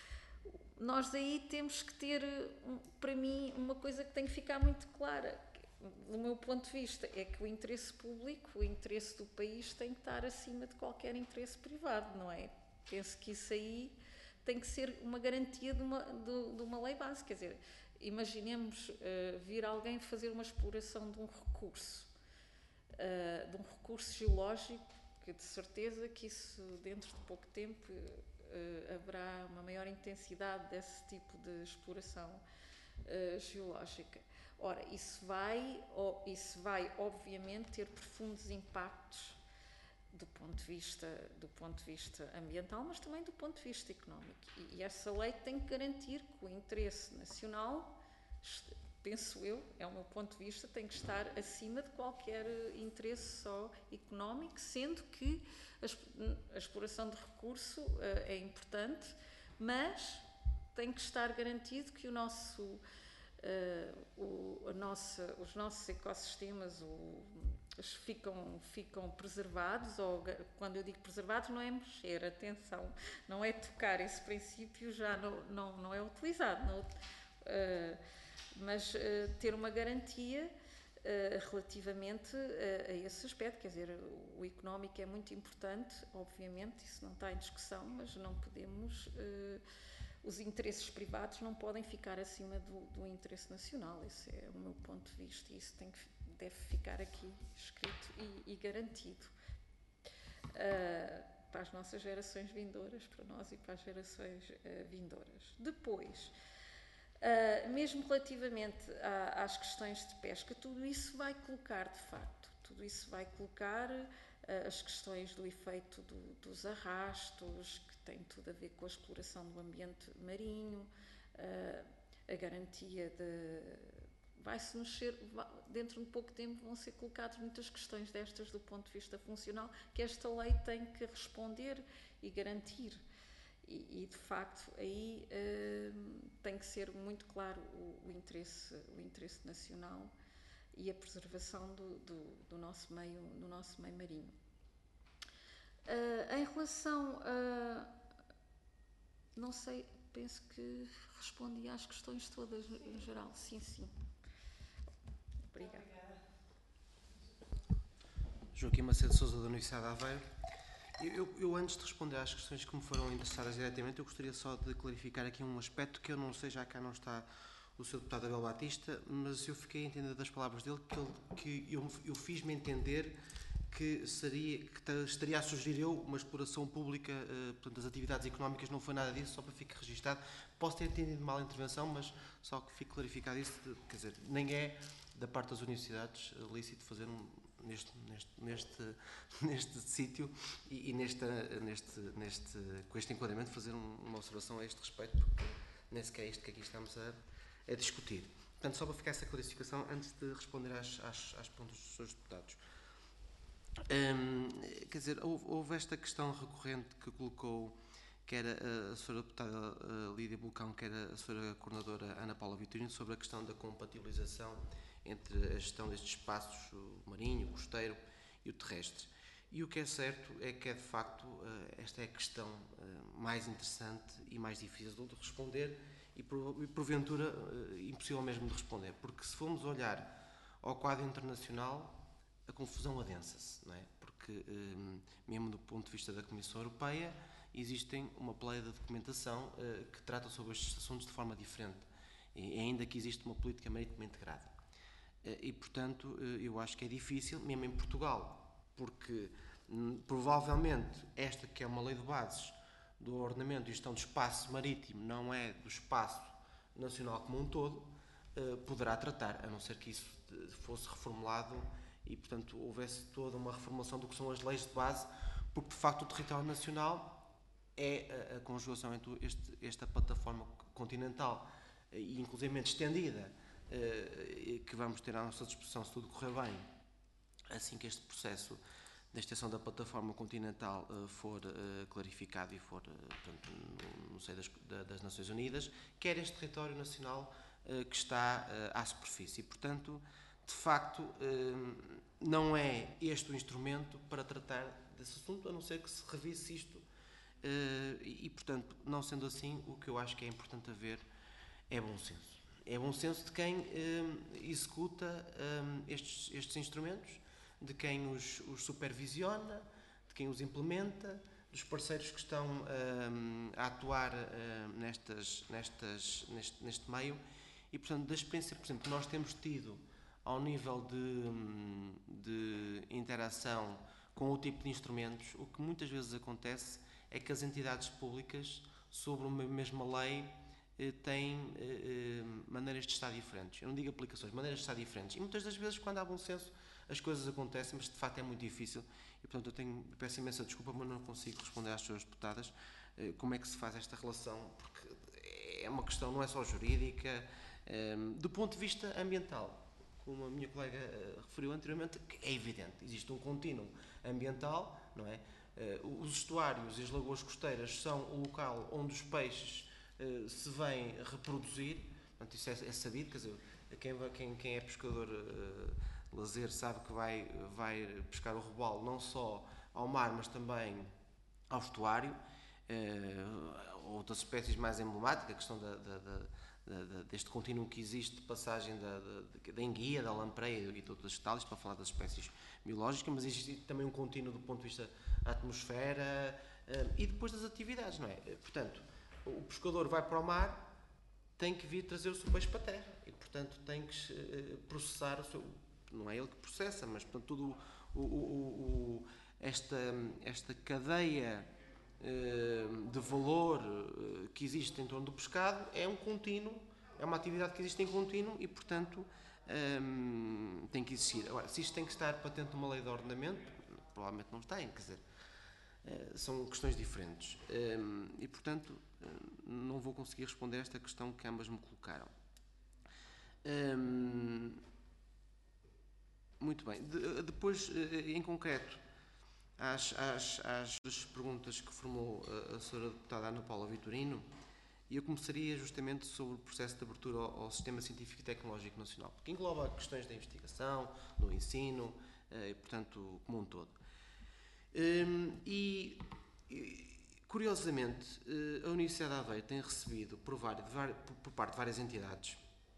Nós aí temos que ter, para mim, uma coisa que tem que ficar muito clara, do meu ponto de vista, é que o interesse público, o interesse do país tem que estar acima de qualquer interesse privado, não é? Penso que isso aí tem que ser uma garantia de uma, de, de uma lei básica, quer dizer, imaginemos uh, vir alguém fazer uma exploração de um recurso, uh, de um recurso geológico, que de certeza que isso dentro de pouco tempo uh, haverá uma maior intensidade desse tipo de exploração uh, geológica. Ora, isso vai, oh, isso vai obviamente ter profundos impactos do ponto de vista, do ponto de vista ambiental, mas também do ponto de vista económico. E, e essa lei tem que garantir que o interesse nacional, penso eu, é o meu ponto de vista, tem que estar acima de qualquer interesse só económico, sendo que a, a exploração de recurso uh, é importante, mas tem que estar garantido que o nosso, uh, o, a nossa, os nossos ecossistemas, o, Ficam, ficam preservados, ou quando eu digo preservados não é mexer, atenção, não é tocar, esse princípio já não, não, não é utilizado, não, uh, mas uh, ter uma garantia uh, relativamente a, a esse aspecto, quer dizer, o, o económico é muito importante, obviamente, isso não está em discussão, mas não podemos, uh, os interesses privados não podem ficar acima do, do interesse nacional, esse é o meu ponto de vista, e isso tem que deve ficar aqui escrito e, e garantido uh, para as nossas gerações vindouras, para nós e para as gerações uh, vindouras. Depois, uh, mesmo relativamente a, às questões de pesca, tudo isso vai colocar, de facto, tudo isso vai colocar uh, as questões do efeito do, dos arrastos, que tem tudo a ver com a exploração do ambiente marinho, uh, a garantia de vai-se nos ser, dentro de pouco tempo vão ser colocadas muitas questões destas do ponto de vista funcional, que esta lei tem que responder e garantir. E, e de facto, aí uh, tem que ser muito claro o, o, interesse, o interesse nacional e a preservação do, do, do, nosso, meio, do nosso meio marinho. Uh, em relação a... não sei, penso que respondi às questões todas em geral. Sim, sim. Obrigada. Joaquim Macedo Sousa, da Universidade de Aveiro. Eu, eu, eu, antes de responder às questões que me foram endereçadas diretamente, eu gostaria só de clarificar aqui um aspecto que eu não sei, já cá não está o senhor deputado Abel Batista, mas eu fiquei a entender das palavras dele que, ele, que eu, eu fiz-me entender que, seria, que estaria a sugerir eu uma exploração pública, uh, portanto, das atividades económicas, não foi nada disso, só para ficar registado. Posso ter entendido mal a intervenção, mas só que fique clarificado isso, de, quer dizer, nem é da parte das universidades lícito fazer um, neste, neste, neste, neste sítio e, e nesta, neste, neste, com este enquadramento fazer um, uma observação a este respeito, porque nem sequer é isto que aqui estamos a, a discutir. Portanto, só para ficar essa clarificação antes de responder às, às, às perguntas dos senhores deputados. Hum, quer dizer, houve, houve esta questão recorrente que colocou, que era a senhora deputada Lídia Bulcão, que era a senhora coordenadora Ana Paula Vitorino, sobre a questão da compatibilização entre a gestão destes espaços, o marinho, o costeiro e o terrestre. E o que é certo é que é, de facto, esta é a questão mais interessante e mais difícil de responder e, porventura, impossível mesmo de responder, porque se formos olhar ao quadro internacional, a confusão adensa-se, não é? Porque, mesmo do ponto de vista da Comissão Europeia, existem uma pleia de documentação que trata sobre estes assuntos de forma diferente, e ainda que existe uma política marítima integrada. E, portanto, eu acho que é difícil, mesmo em Portugal, porque provavelmente esta que é uma lei de bases do ordenamento e gestão do espaço marítimo, não é do espaço nacional como um todo, poderá tratar, a não ser que isso fosse reformulado e, portanto, houvesse toda uma reformulação do que são as leis de base, porque, de facto, o território nacional é a, a conjugação entre este, esta plataforma continental e, inclusive, estendida, que vamos ter à nossa disposição se tudo correr bem, assim que este processo da extensão da plataforma continental uh, for uh, clarificado e for uh, portanto, no, no seio das, da, das Nações Unidas, quer este território nacional uh, que está uh, à superfície. E, portanto, de facto, uh, não é este o instrumento para tratar desse assunto, a não ser que se revise isto. Uh, e, e, portanto, não sendo assim, o que eu acho que é importante haver é bom senso. É bom senso de quem uh, executa um, estes, estes instrumentos, de quem os, os supervisiona, de quem os implementa, dos parceiros que estão um, a atuar um, nestas, nestas, neste, neste meio e, portanto, da experiência, por exemplo, que nós temos tido ao nível de, de interação com o tipo de instrumentos, o que muitas vezes acontece é que as entidades públicas, sobre uma mesma lei, têm eh, maneiras de estar diferentes. Eu não digo aplicações, maneiras de estar diferentes. E muitas das vezes, quando há bom senso, as coisas acontecem, mas de facto é muito difícil. E, portanto, eu tenho, peço imensa desculpa, mas não consigo responder às senhoras deputadas eh, como é que se faz esta relação, porque é uma questão, não é só jurídica, eh, do ponto de vista ambiental. Como a minha colega eh, referiu anteriormente, é evidente, existe um contínuo ambiental, não é? Eh, os estuários e as lagoas costeiras são o local onde os peixes se vem reproduzir, portanto, isso é, é sabido, quer dizer, quem, quem, quem é pescador uh, lazer sabe que vai, vai pescar o robalo não só ao mar, mas também ao estuário. Uh, outras espécies mais emblemáticas, a questão da, da, da, da, deste contínuo que existe de passagem da, da, da enguia, da lampreia e de outras talas, para falar das espécies biológicas, mas existe também um contínuo do ponto de vista da atmosfera uh, e depois das atividades, não é? Portanto, o pescador vai para o mar, tem que vir trazer o seu peixe para a terra e, portanto, tem que uh, processar o seu... Não é ele que processa, mas, portanto, tudo o, o, o, esta, esta cadeia uh, de valor uh, que existe em torno do pescado é um contínuo, é uma atividade que existe em contínuo e, portanto, um, tem que existir. Agora, se isto tem que estar patente numa lei de ordenamento, provavelmente não tem, quer dizer, uh, são questões diferentes. Um, e, portanto, não vou conseguir responder a esta questão que ambas me colocaram. Hum, muito bem. De, depois, em concreto, às, às, às perguntas que formulou a, a senhora deputada Ana Paula Vitorino, eu começaria justamente sobre o processo de abertura ao, ao Sistema Científico e Tecnológico Nacional, porque engloba questões da investigação, do ensino, e, portanto, como um todo. Hum, e... e Curiosamente, a Universidade de Aveiro tem recebido, por, várias, por parte de várias entidades,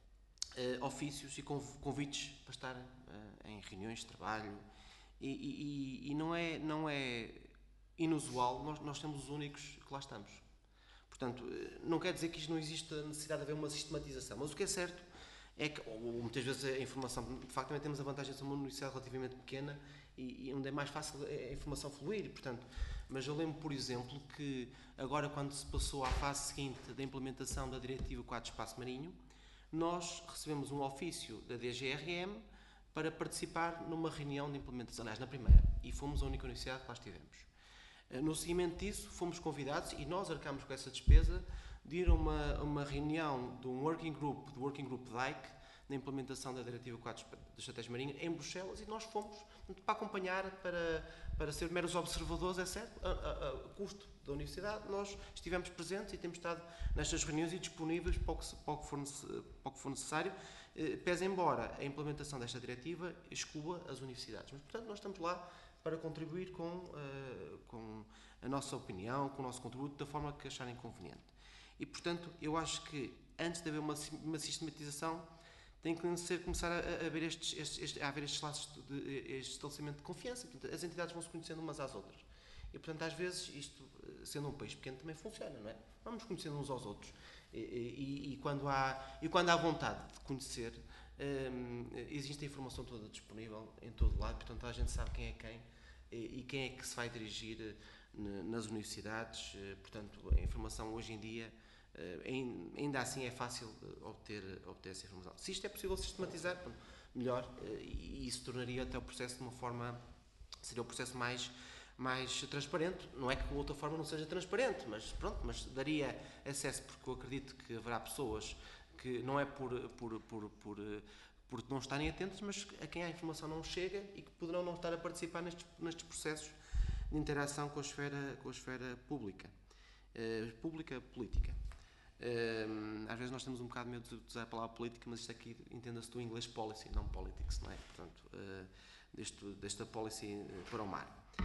ofícios e convites para estar em reuniões de trabalho e, e, e não, é, não é inusual, nós, nós somos os únicos que lá estamos. Portanto, não quer dizer que isto não existe a necessidade de haver uma sistematização, mas o que é certo é que, ou, muitas vezes a informação, de facto também temos a vantagem de ser uma universidade relativamente pequena e, e onde é mais fácil a informação fluir, portanto, mas eu lembro, por exemplo, que agora quando se passou à fase seguinte da implementação da Diretiva quatro do Espaço Marinho, nós recebemos um ofício da D G R M para participar numa reunião de implementação, aliás, na primeira, e fomos a única universidade que lá estivemos. No seguimento disso, fomos convidados, e nós arcámos com essa despesa, de ir a uma, uma reunião de um working group, do working group D A I C, na implementação da Diretiva quatro da Estratégia Marinha, em Bruxelas, e nós fomos para acompanhar, para, para ser meros observadores, é certo, a, a, a custo da universidade, nós estivemos presentes e temos estado nestas reuniões e disponíveis para o que, para o que, for, para o que for necessário, eh, pese embora a implementação desta diretiva exclua as universidades. Mas, portanto, nós estamos lá para contribuir com, uh, com a nossa opinião, com o nosso contributo, da forma que acharem conveniente. E, portanto, eu acho que, antes de haver uma, uma sistematização, tem que ser, começar a, a, haver estes, estes, a haver estes laços de, de este estabelecimento de confiança. Portanto, as entidades vão se conhecendo umas às outras. E, portanto, às vezes, isto, sendo um país pequeno, também funciona, não é? Vamos conhecendo uns aos outros. E, e, e, quando, há, e quando há vontade de conhecer, um, existe a informação toda disponível em todo lado, portanto, a gente sabe quem é quem e, e quem é que se vai dirigir nas universidades, portanto, a informação hoje em dia, ainda assim é fácil obter, obter essa informação. Se isto é possível sistematizar, melhor, e isso tornaria até o processo de uma forma, seria o processo mais, mais transparente. Não é que a outra forma não seja transparente, mas pronto, mas daria acesso, porque eu acredito que haverá pessoas que não é por, por, por, por, por não estarem atentos, mas a quem a informação não chega e que poderão não estar a participar nestes, nestes processos de interação com a esfera, com a esfera pública, uh, pública política. Uh, às vezes nós temos um bocado de medo de usar a palavra política, mas isto aqui entenda-se do inglês policy, não politics, não é? Portanto, uh, deste, desta policy para o mar.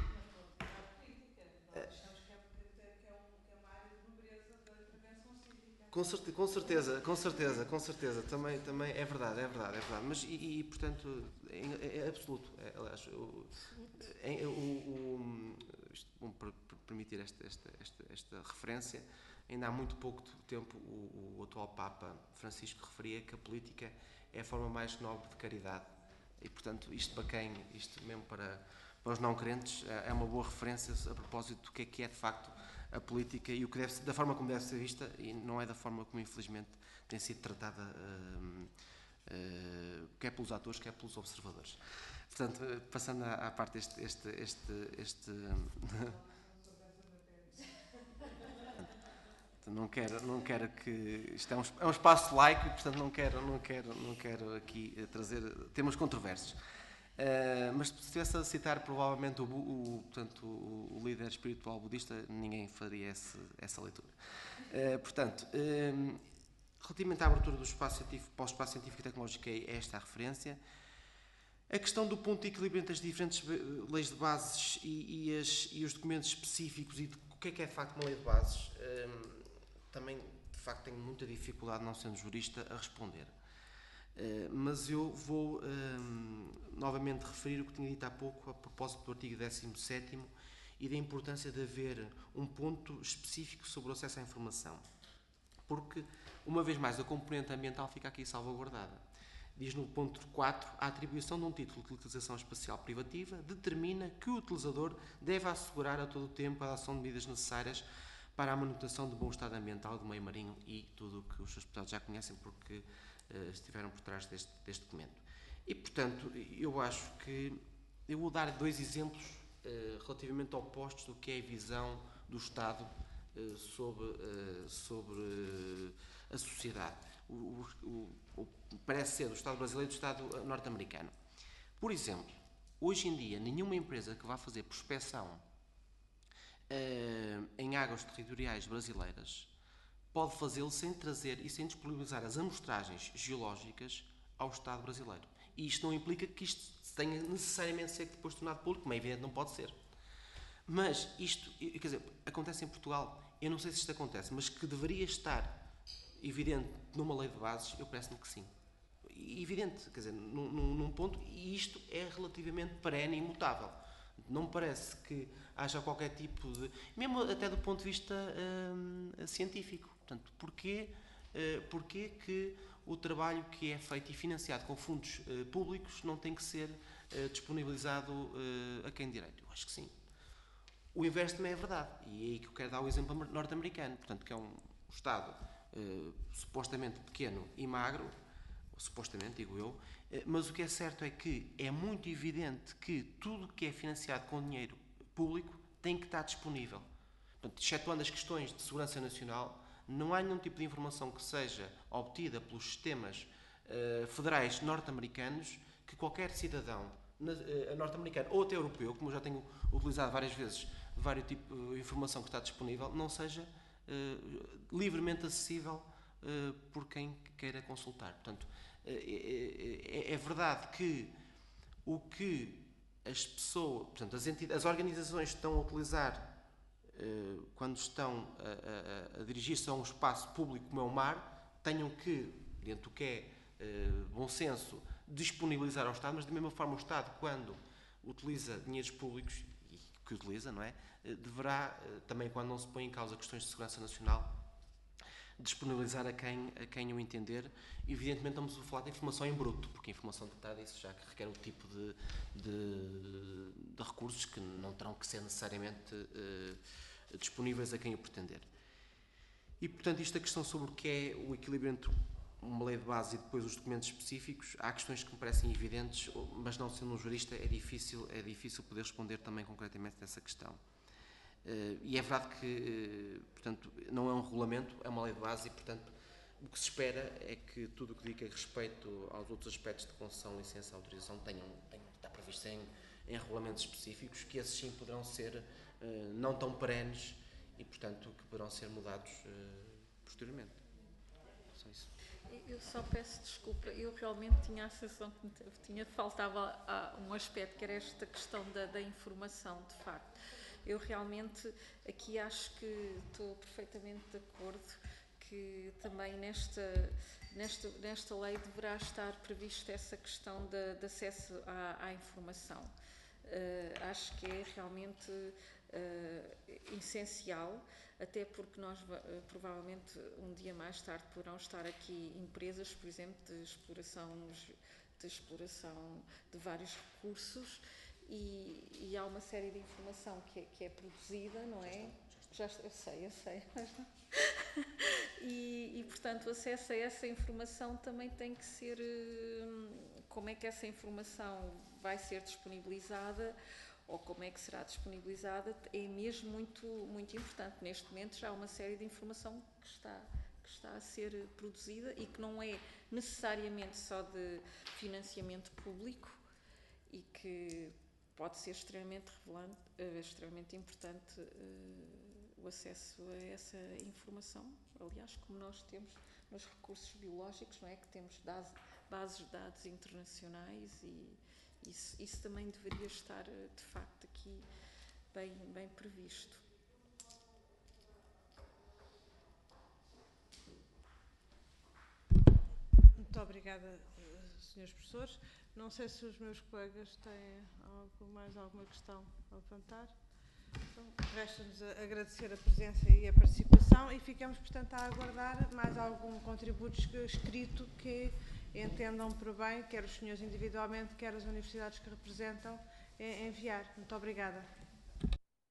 Com certeza, com certeza, com certeza, com certeza, também, também é verdade, é verdade, é verdade, mas e, e portanto, é, é absoluto, é, aliás, o, é, o, o, isto, bom, para permitir esta, esta, esta, esta referência, ainda há muito pouco tempo o, o atual Papa Francisco referia que a política é a forma mais nobre de caridade e, portanto, isto para quem, isto mesmo para, para os não crentes, é uma boa referência a propósito do que é que é de facto a política e o que deve ser, da forma como deve ser vista e não é da forma como infelizmente tem sido tratada uh, uh, quer pelos atores, quer pelos observadores. Portanto, passando à, à parte este, este, este, este não quero, não quero que isto é um, é um espaço laico e portanto não quero, não quero, não quero aqui trazer temas controversos. Uh, mas se estivesse a citar provavelmente o, o, portanto, o, o líder espiritual budista, ninguém faria esse, essa leitura. Uh, portanto, uh, relativamente à abertura do espaço científico, para o espaço científico e tecnológico, é esta a referência. A questão do ponto de equilíbrio entre as diferentes leis de bases e, e, as, e os documentos específicos e de, o que é que é de facto uma lei de bases, uh, também de facto tenho muita dificuldade, não sendo jurista, a responder. Uh, mas eu vou uh, novamente referir o que tinha dito há pouco a propósito do artigo décimo sétimo e da importância de haver um ponto específico sobre o acesso à informação. Porque, uma vez mais, a componente ambiental fica aqui salvaguardada. Diz no ponto quatro, a atribuição de um título de utilização espacial privativa determina que o utilizador deve assegurar a todo o tempo a adoção de medidas necessárias para a manutenção do bom estado ambiental do meio marinho e tudo o que os seus deputados já conhecem porque Uh, estiveram por trás deste, deste documento. E, portanto, eu acho que eu vou dar dois exemplos uh, relativamente opostos do que é a visão do Estado uh, sobre, uh, sobre uh, a sociedade. O, o, o, parece ser do Estado brasileiro e do Estado norte-americano. Por exemplo, hoje em dia, nenhuma empresa que vá fazer prospecção uh, em águas territoriais brasileiras pode fazê-lo sem trazer e sem disponibilizar as amostragens geológicas ao Estado brasileiro. E isto não implica que isto tenha necessariamente de ser depois tornado público, como é evidente, não pode ser. Mas isto, quer dizer, acontece em Portugal, eu não sei se isto acontece, mas que deveria estar evidente numa lei de bases, eu parece-me que sim. Evidente, quer dizer, num, num ponto, e isto é relativamente perene e imutável. Não me parece que haja qualquer tipo de... Mesmo até do ponto de vista hum, científico. Portanto, porquê, uh, porquê que o trabalho que é feito e financiado com fundos uh, públicos não tem que ser uh, disponibilizado uh, a quem direito? Eu acho que sim. O inverso também é verdade. E é aí que eu quero dar o exemplo norte-americano. Portanto, que é um Estado uh, supostamente pequeno e magro, supostamente, digo eu, uh, mas o que é certo é que é muito evidente que tudo que é financiado com dinheiro público tem que estar disponível. Portanto, excetuando as questões de segurança nacional, não há nenhum tipo de informação que seja obtida pelos sistemas uh, federais norte-americanos que qualquer cidadão uh, norte-americano ou até europeu, como eu já tenho utilizado várias vezes, vários tipos de informação que está disponível, não seja uh, livremente acessível uh, por quem queira consultar. Portanto, uh, é, é verdade que o que as pessoas, portanto, as, entidades, as organizações estão a utilizar quando estão a, a, a dirigir-se a um espaço público como é o mar, tenham que, dentro do que é uh, bom senso, disponibilizar ao Estado, mas da mesma forma o Estado, quando utiliza dinheiros públicos, e que utiliza, não é? Uh, deverá, uh, também quando não se põe em causa questões de segurança nacional, disponibilizar a quem, a quem o entender. Evidentemente estamos a falar de informação em bruto, porque a informação detalhada isso já requer o tipo de, de, de recursos que não terão que ser necessariamente uh, disponíveis a quem o pretender. E, portanto, isto é a questão sobre o que é o equilíbrio entre uma lei de base e depois os documentos específicos. Há questões que me parecem evidentes, mas não sendo um jurista é difícil, é difícil poder responder também concretamente nessa questão. Uh, e é verdade que, uh, portanto, não é um regulamento, é uma lei de base e, portanto, o que se espera é que tudo o que diga respeito aos outros aspectos de concessão, licença, autorização tenham, tenham está previsto em, em regulamentos específicos, que esses sim poderão ser uh, não tão perenes e, portanto, que poderão ser mudados uh, posteriormente. Só isso. Eu só peço desculpa, eu realmente tinha a sensação que tinha, faltava um aspecto, que era esta questão da, da informação, de facto. Eu realmente aqui acho que estou perfeitamente de acordo que também nesta, nesta, nesta lei deverá estar prevista essa questão de, de acesso à, à informação. Uh, acho que é realmente uh, essencial, até porque nós uh, provavelmente um dia mais tarde poderão estar aqui empresas, por exemplo, de exploração, de exploração de vários recursos. E, e há uma série de informação que é, que é produzida, não é? Já estou, eu sei, eu sei, mas não. E, e, portanto, o acesso a essa informação também tem que ser, como é que essa informação vai ser disponibilizada ou como é que será disponibilizada, é mesmo muito, muito importante. Neste momento já há uma série de informação que está, que está a ser produzida e que não é necessariamente só de financiamento público e que pode ser extremamente revelante, uh, extremamente importante uh, o acesso a essa informação. Aliás, como nós temos nos recursos biológicos, não é? Que temos das, bases de dados internacionais e isso, isso também deveria estar, de facto, aqui bem, bem previsto. Muito obrigada, senhores professores. Não sei se os meus colegas têm algo, mais alguma questão a levantar. Então, resta-nos agradecer a presença e a participação e ficamos, portanto, a aguardar mais algum contributo escrito que entendam por bem, quer os senhores individualmente, quer as universidades que representam, enviar. Muito obrigada.